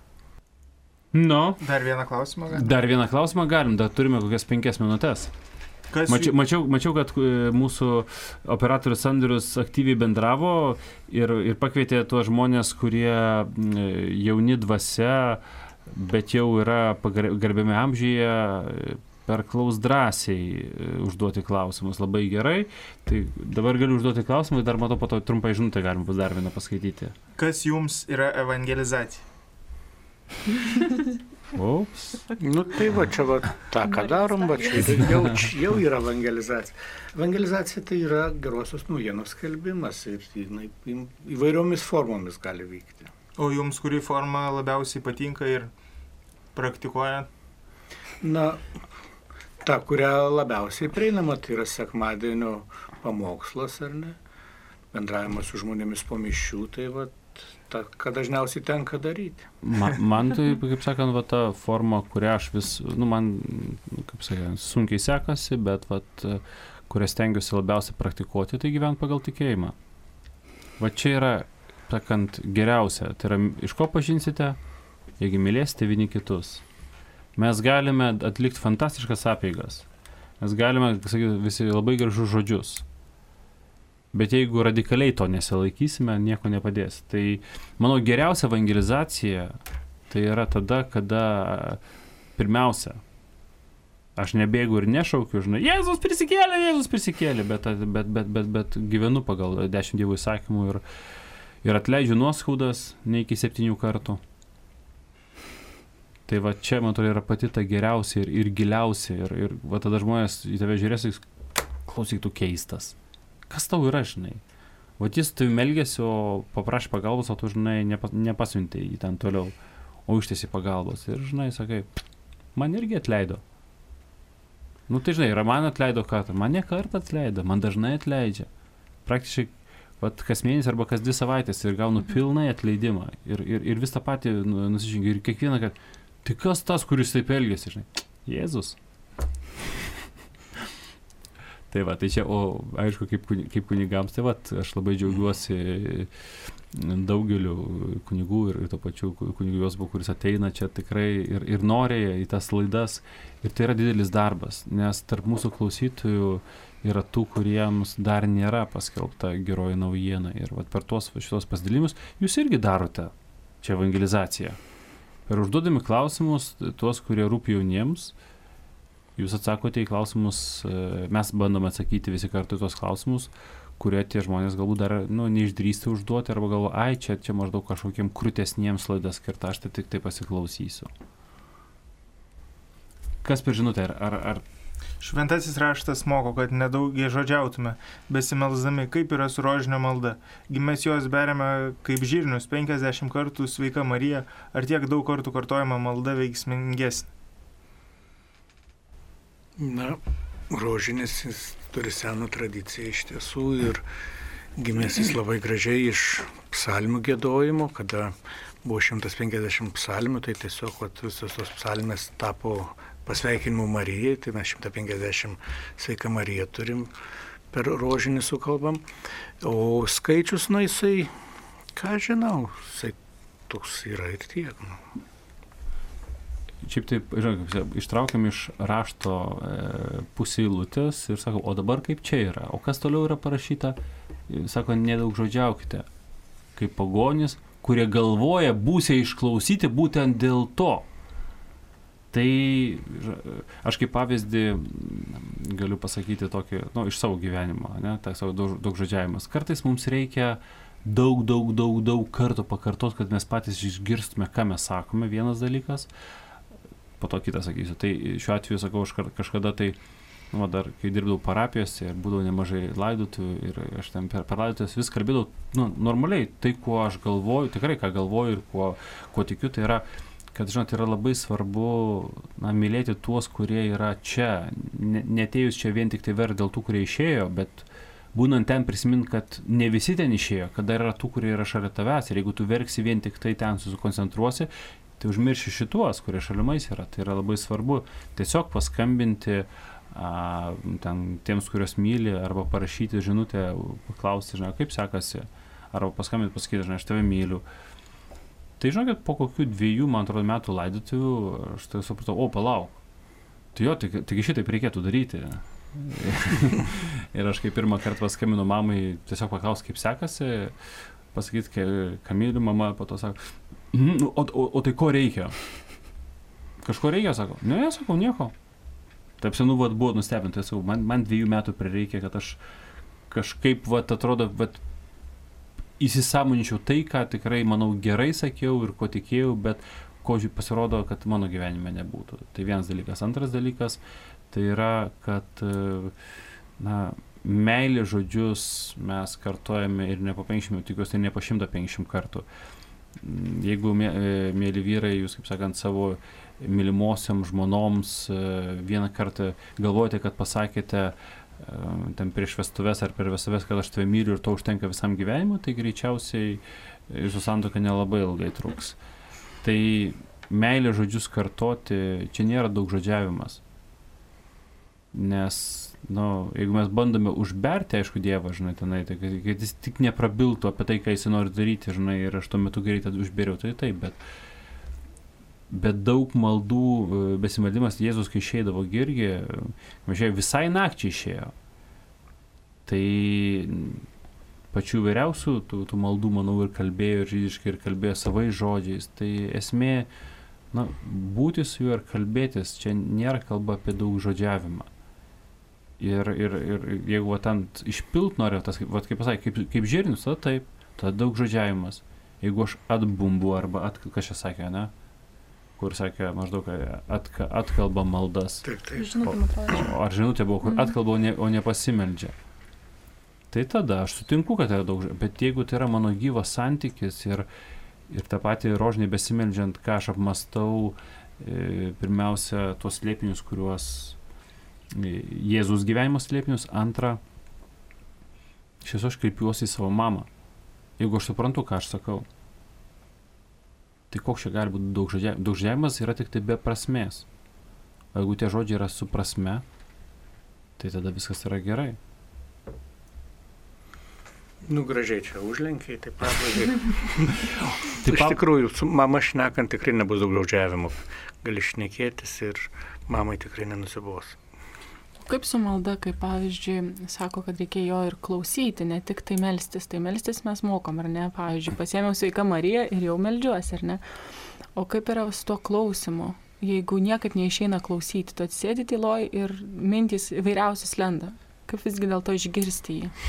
Dar vieną klausimą galim? Dar vieną klausimą galim, dar turime kokias 5 minutės. Mačiau, kad mūsų operatorius Andrius aktyviai bendravo ir pakvietė tuos žmonės, kurie jauni dvasia, bet jau yra garbiame amžiuje, perklaus drąsiai užduoti klausimus. Labai gerai. Tai dabar galiu užduoti klausimus, dar matau po to trumpai žinutę galim bus dar vieną paskaityti. Kas jums yra evangelizacija? Ups. Tai va, čia tą, ką darom, čia jau yra evangelizacija. Evangelizacija tai yra gerosios naujienos skelbimas ir įvairiomis formomis gali vykti. O jums kuri forma labiausiai patinka ir praktikuoja? Ta, kurią labiausiai prieinama, tai yra sekmadienio pamokslas, ar ne? Bendravimas su žmonėmis po mišių, tai ką dažniausiai tenka daryti. Man tai, kaip sakant, ta forma, kurią aš vis, man, kaip sakant, sunkiai sekasi, bet kurią stengiuosi labiausiai praktikuoti, tai gyventi pagal tikėjimą. Čia yra, sakant, geriausia. Tai yra, iš ko pažinsite, jeigu mylėsite vieni kitus. Mes galime atlikti fantastiškas apeigas. Mes galime, sakyti, visi labai gražus žodžius. Bet jeigu radikaliai to nesilaikysime, nieko nepadės. Tai mano geriausia evangelizacija tai yra tada, kada pirmiausia, aš nebėgu ir nešaukiu, žinai, Jėzus prisikėlė, bet gyvenu pagal 10 Dievo įsakymų ir atleidžiu nuoskaudas ne iki 7 kartų. Tai čia, man atrodo, yra pati ta geriausia ir giliausia. Ir tada žmonės į tave žiūrės, klausyk, tu keistas. Kas tau yra, žinai? Jis tavim elgėsi, o paprašė pagalbos, o tu, žinai, nepasiuntė į ten toliau, o ištiesi pagalbos. Ir, žinai, sakai, man irgi atleido. Tai, žinai, ir man atleido kartą, man ne kartą atleido, man dažnai atleidžia. Praktiškai, kas mėnesį arba kas 2 savaitės ir gaunu pilnai atleidimą. Ir vis tą patį nusižengiu. Ir kiekvieną, kad tai kas tas, kuris taip elgėsi, žinai? Jėzus. Tai čia, o aišku, kaip kunigams, aš labai džiaugiuosi daugeliu kunigų ir to pačiu kunigų Josbu, kuris ateina čia tikrai ir noriai į tas laidas. Ir tai yra didelis darbas, nes tarp mūsų klausytojų yra tų, kuriems dar nėra paskelbta geroji naujiena. Ir per šitos pasidalimus jūs irgi darote čia evangelizaciją. Ir užduodami klausimus, tuos, kurie rūpi jauniems, jūs atsakote į klausimus, mes bandome atsakyti visi kartu į tuos klausimus, kurie tie žmonės galbūt dar neišdrįsta užduoti arba galvo, čia maždaug kažkokiem krūtesniems laidas skirta, aš tik tai pasiklausysiu. Kas per žinutę? Ar... Šventasis raštas moko, kad nedaugiai žodžiautume, besimelsdami, kaip yra su rožinio malda. Mes jos beriame kaip žirnius 50 kartų sveika Marija, ar tiek daug kartų kartojama malda veiksmingesnė? Rožinis jis turi seną tradiciją iš tiesų ir gimęs jis labai gražiai iš psalmių giedojimo, kada buvo 150 psalmių, tai tiesiog visos tos psalmės tapo pasveikinimu Marijai, tai mes 150 sveika Marija turim per rožinį sukalbam, o skaičius, jisai, ką žinau, jisai toks yra ir tiek. Šiaip taip, ištraukiam iš rašto pusę eilutės ir sakau, o dabar kaip čia yra? O kas toliau yra parašyta? Sako, nedaug žodžiaukite, kaip pagonys, kurie galvoja būsiai išklausyti būtent dėl to. Tai aš kaip pavyzdį galiu pasakyti tokį, iš savo gyvenimo, tai savo daug žodžiavimas. Kartais mums reikia daug kartų pakartot, kad mes patys išgirstume, ką mes sakome, vienas dalykas. Po to kitą sakysiu. Tai šiuo atveju sakau, aš kažkada tai, dar kai dirbdavau parapijose ir būdavo nemažai laidotuvių ir aš ten per laidotuvės vis kalbėdavau, normaliai, tai kuo aš galvoju, tikrai ką galvoju ir kuo tikiu, tai yra, kad, žinot, yra labai svarbu mylėti tuos, kurie yra čia, netėjus čia vien tik tai dėl tų, kurie išėjo, bet būnant ten prisimint, kad ne visi ten išėjo, kad dar yra tų, kurie yra šalia tavęs. Ir jeigu tu verksi vien tik tai ten susikoncentruosi, tai užmirši šituos, kurie šalimais yra. Tai yra labai svarbu tiesiog paskambinti ten tiems, kurios myli, arba parašyti žinutę, paklausti, žinai, kaip sekasi, arba paskambinti, pasakyti, žinai, aš tave myliu. Tai žinokit, po kokių 2, man atrodo, metų laidotuvių, aš tai supratau, palauk. Tai jo, tik šitaip reikėtų daryti. Ir aš kaip pirmą kartą paskambinu mamai, tiesiog paklausti, kaip sekasi, pasakyti, ką myliu, mama po to sako, o tai ko reikia? Kažko reikia, sako. Ne, sakau, nieko. Taip senu, buvo nustebinti, sakau, man 2 metų prireikė, kad aš kažkaip, atrodo, įsisamoninčiau tai, ką tikrai, manau, gerai sakiau ir ko tikėjau, bet ko pasirodo, kad mano gyvenime nebūtų. Tai vienas dalykas. Antras dalykas, tai yra, kad meilės žodžius mes kartojame ir ne po 50, tikiuosi, ne po 150 kartų. Jeigu, mėly vyrai, jūs, kaip sakant, savo mylimosiam žmonoms vieną kartą galvojate, kad pasakėte ten prieš vestuves ar per vestuves, kad aš tave myliu ir to užtenka visam gyvenimui, tai greičiausiai jūsų santuoka nelabai ilgai truks. Tai meilės žodžius kartoti, čia nėra daug žodžiavimas. Nes, jeigu mes bandome užberti, aišku, Dievą, žinai, tenai, tai kad jis tik neprabiltų apie tai, ką jis nori daryti, žinai, ir aš tuo metu greitai užbėriau, tai taip, bet daug maldų besimaldimas, Jėzus, kai išeidavo irgi, visai nakčiai išėjo. Tai pačių vairiausių tų maldų, manau, ir kalbėjo ir žydiškai, ir kalbėjo savais žodžiais. Tai esmė, būti su juo ir kalbėtis, čia nėra kalba apie daug žodžiavimą. Ir jeigu ten išpilt noriu, tas, kaip pasakė, kaip žirnius, tada taip, tada daug žodžiavimas. Jeigu aš atbumbu arba kas čia sakė, ne? Kur sakė maždaug atkalba maldas. Taip. Ar žinutė buvo, kur atkalba, o nepasimeldžia. Tai tada aš sutinku, kad tai yra daug, bet jeigu tai yra mano gyvas santykis ir tą patį rožinį besimeldžiant, ką aš apmastau, pirmiausia, tuos slėpinius, kuriuos Jėzus gyvenimo slėpinius, antra, iš viso aš kreipiuosi į savo mamą. Jeigu aš suprantu, ką aš sakau, tai koks čia gali būti daug žodžiavimas? Daug žodžiavimas yra tik tai be prasmės. O jeigu tie žodžiai yra su prasme, tai tada viskas yra gerai. Gražiai čia užlenkiai, taip pabaigai. Iš tikrųjų, su mama šnekant tikrai nebus daug žodžiavimų. Gali šnekėtis ir mamai tikrai nenusibos. Kaip su malda, kaip pavyzdžiui, sako, kad reikia jo ir klausyti, ne tik tai melstis. Tai melstis mes mokom, ar ne? Pavyzdžiui, pasiėmiau Sveika Marija ir jau meldžiuosi, ar ne? O kaip yra su tuo klausimu? Jeigu niekaip neišeina klausyti, tu atsėdi tyloj ir mintys įvairiausias lenda. Kaip visgi dėl to išgirsti jį?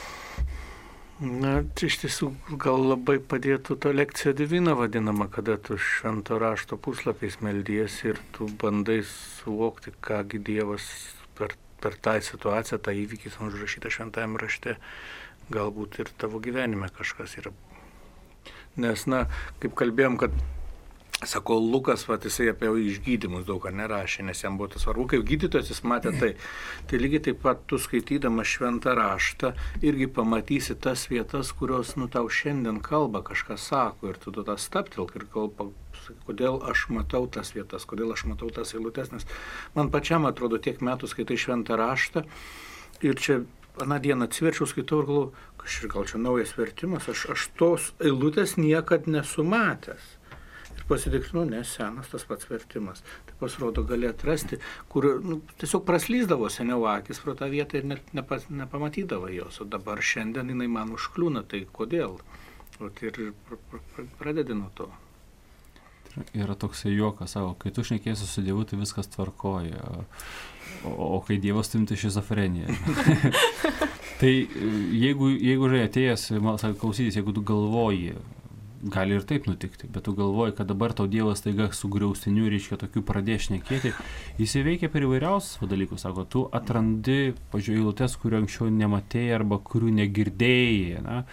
Iš tiesų, gal labai padėtų to lekcija divina vadinama, kada tu švento rašto puslapiais meldiesi ir tu bandai suvokti, kągi Dievas per tą situaciją, tą įvykį užrašytą šventajame rašte, galbūt ir tavo gyvenime kažkas yra. Nes, kaip kalbėjom, kad, sako, Lukas, jisai apie išgydymus daug ką nerašė, nes jam buvo tas svarbu, kaip gydytojas jis matė tai. Tai lygiai taip pat tu skaitydamas šventą raštą irgi pamatysi tas vietas, kurios, tau šiandien kalba, kažką sako, ir tu tą stabtelk ir kodėl aš matau tas vietas, kodėl aš matau tas eilutes, nes man pačiam atrodo tiek metų skaitai šventą raštą ir čia aną dieną atsiverčiau, skaitau ir galvoju, gal čia naujas vertimas, aš tos eilutės niekad nesu matęs. Ir pasitikrinu, senas tas pats vertimas. Tai pasirodo gali atrasti, kur tiesiog praslyzdavo seniau akis pro tą vietą ir net nepamatydavo jos, o dabar šiandien jinai man užkliūna, tai kodėl? Ir pradedi nuo to. Yra toksai juokas, savo, kai tu šnekėsi su Dievu, tai viskas tvarkoja, o kai Dievas timti šizofreniją. Tai jeigu atėjęs, klausytis, jeigu tu galvoji, gali ir taip nutikti, bet tu galvoji, kad dabar tau Dievas taiga su griaustiniu, reiškia, tokių pradės šnekėti, jis įveikia per įvairiausius dalykus, sako, tu atrandi, pažiūrėjau, eilutes, kurių anksčiau nematėjai arba kurių negirdėjai,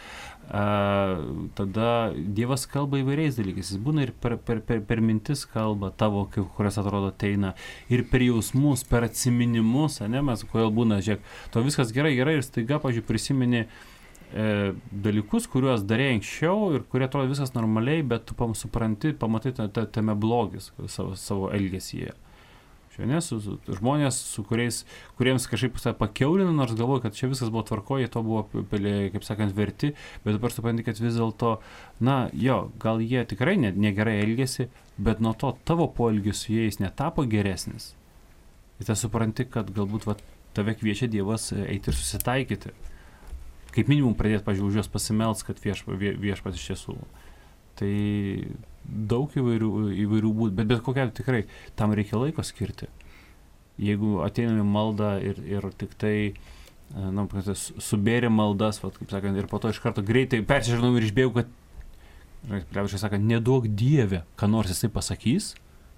tada Dievas kalba įvairiais dalykais. Jis būna ir per mintis kalba tavo, kurias atrodo ateina, ir per jausmus, per atsiminimus, ne, mes kodėl būna, žiūrėk, to viskas gerai ir staiga, pavyzdžiui, prisimeni dalykus, kuriuos darė anksčiau ir kurie atrodo viskas normaliai, bet tu supranti, pamatai tame blogis savo elgesyje. Nes žmonės, kuriems kažkaip pakiaulina, nors galvoju, kad čia viskas buvo tvarkoje, to buvo, kaip sakant, verti, bet dabar supranti, kad vis dėlto, gal jie tikrai negerai elgėsi, bet nuo to tavo poelgis su jais netapo geresnis. Ir tai supranti, kad galbūt tave kviečia Dievas eiti ir susitaikyti. Kaip minimum pradėti, pažiūrėjau, už juos pasimelst, kad viešpats iš tiesų. Tai daug įvairių būdų, bet kokia tikrai tam reikia laiko skirti. Jeigu ateiname maldą ir tik tai subėrė maldas, kaip sakant, ir po to iš karto greitai persižinau ir išbėjau, kad, pliaušiai sakant, neduok Dieve, ką nors jisai pasakys,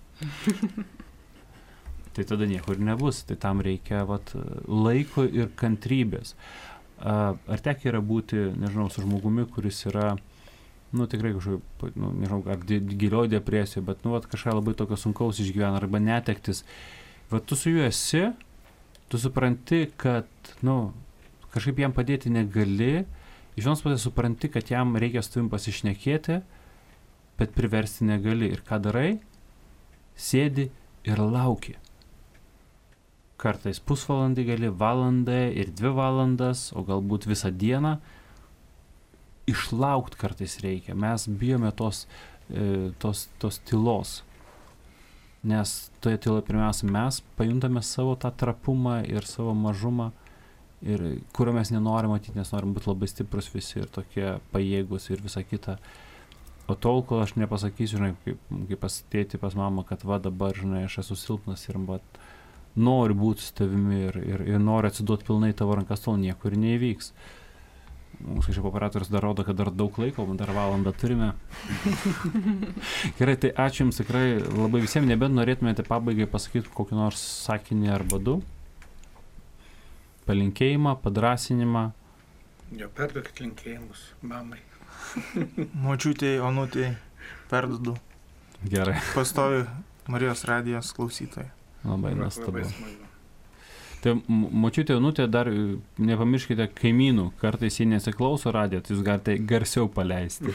tai tada niekur nebus. Tai tam reikia laiko ir kantrybės. Ar tekia yra būti, nežinau, su žmogumi, kuris yra tikrai kažkaip, nežinau, ar gilioji depresija, bet, kažką labai tokio sunkaus išgyvena, arba netektis. Tu su juo esi, tu supranti, kad, kažkaip jam padėti negali, iš vienos pusės supranti, kad jam reikia su tavim pasišnekėti, bet priversti negali. Ir ką darai? Sėdi ir lauki. Kartais pusvalandį gali, valandą ir 2 valandas, o galbūt visą dieną. Išlaukti kartais reikia. Mes bijome tos tylos. Nes toje tyloje pirmiausia mes pajuntame savo tą trapumą ir savo mažumą, ir kurio mes nenorim matyti, nes norim būti labai stiprus visi ir tokie pajėgus ir visa kita. O tol, kol aš nepasakysiu, žinai, kaip pas tėtį, pas mamą, kad dabar, žinai, aš esu silpnas ir noriu būti su tavimi ir noriu atsiduoti pilnai tavo rankas, tol niekur neįvyks. Mums kažkaip operatorius dar rodo, kad dar daug laiko, dar valandą turime. Gerai, tai ačiū Jums tikrai labai visiems, nebent norėtumėte pabaigai pasakyti kokį nors sakinį arba 2. Palinkėjimą, padrasinimą. Perduokit linkėjimus mamai. Močiutei, Onutei perduodu. Gerai. Pastovi Marijos radijos klausytojai. Labai nuostabu. Tai močiutė, Onutė, dar nepamirškite kaimynų, kartais jie nesiklauso radijo, tai jūs galite garsiau paleisti.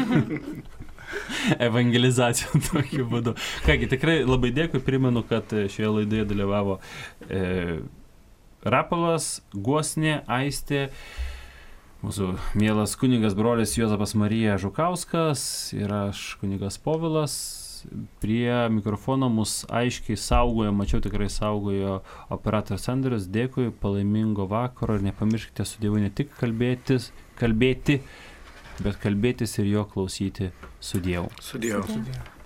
Evangelizacija tokiu būdu. Kągi, tikrai labai dėkui, primenu, kad šioje laidoje dalyvavo Rapolas, Guosnė, Aistė, mūsų mielas kunigas brolis Juozapas Marija Žukauskas ir aš kunigas Povilas. Prie mikrofono mus aiškiai saugojo, mačiau tikrai saugojo operatorius Andrius. Dėkui, palaimingo vakaro ir nepamirškite su Dievu ne tik kalbėti, bet kalbėtis ir jo klausyti su Dievu. Su Dievu.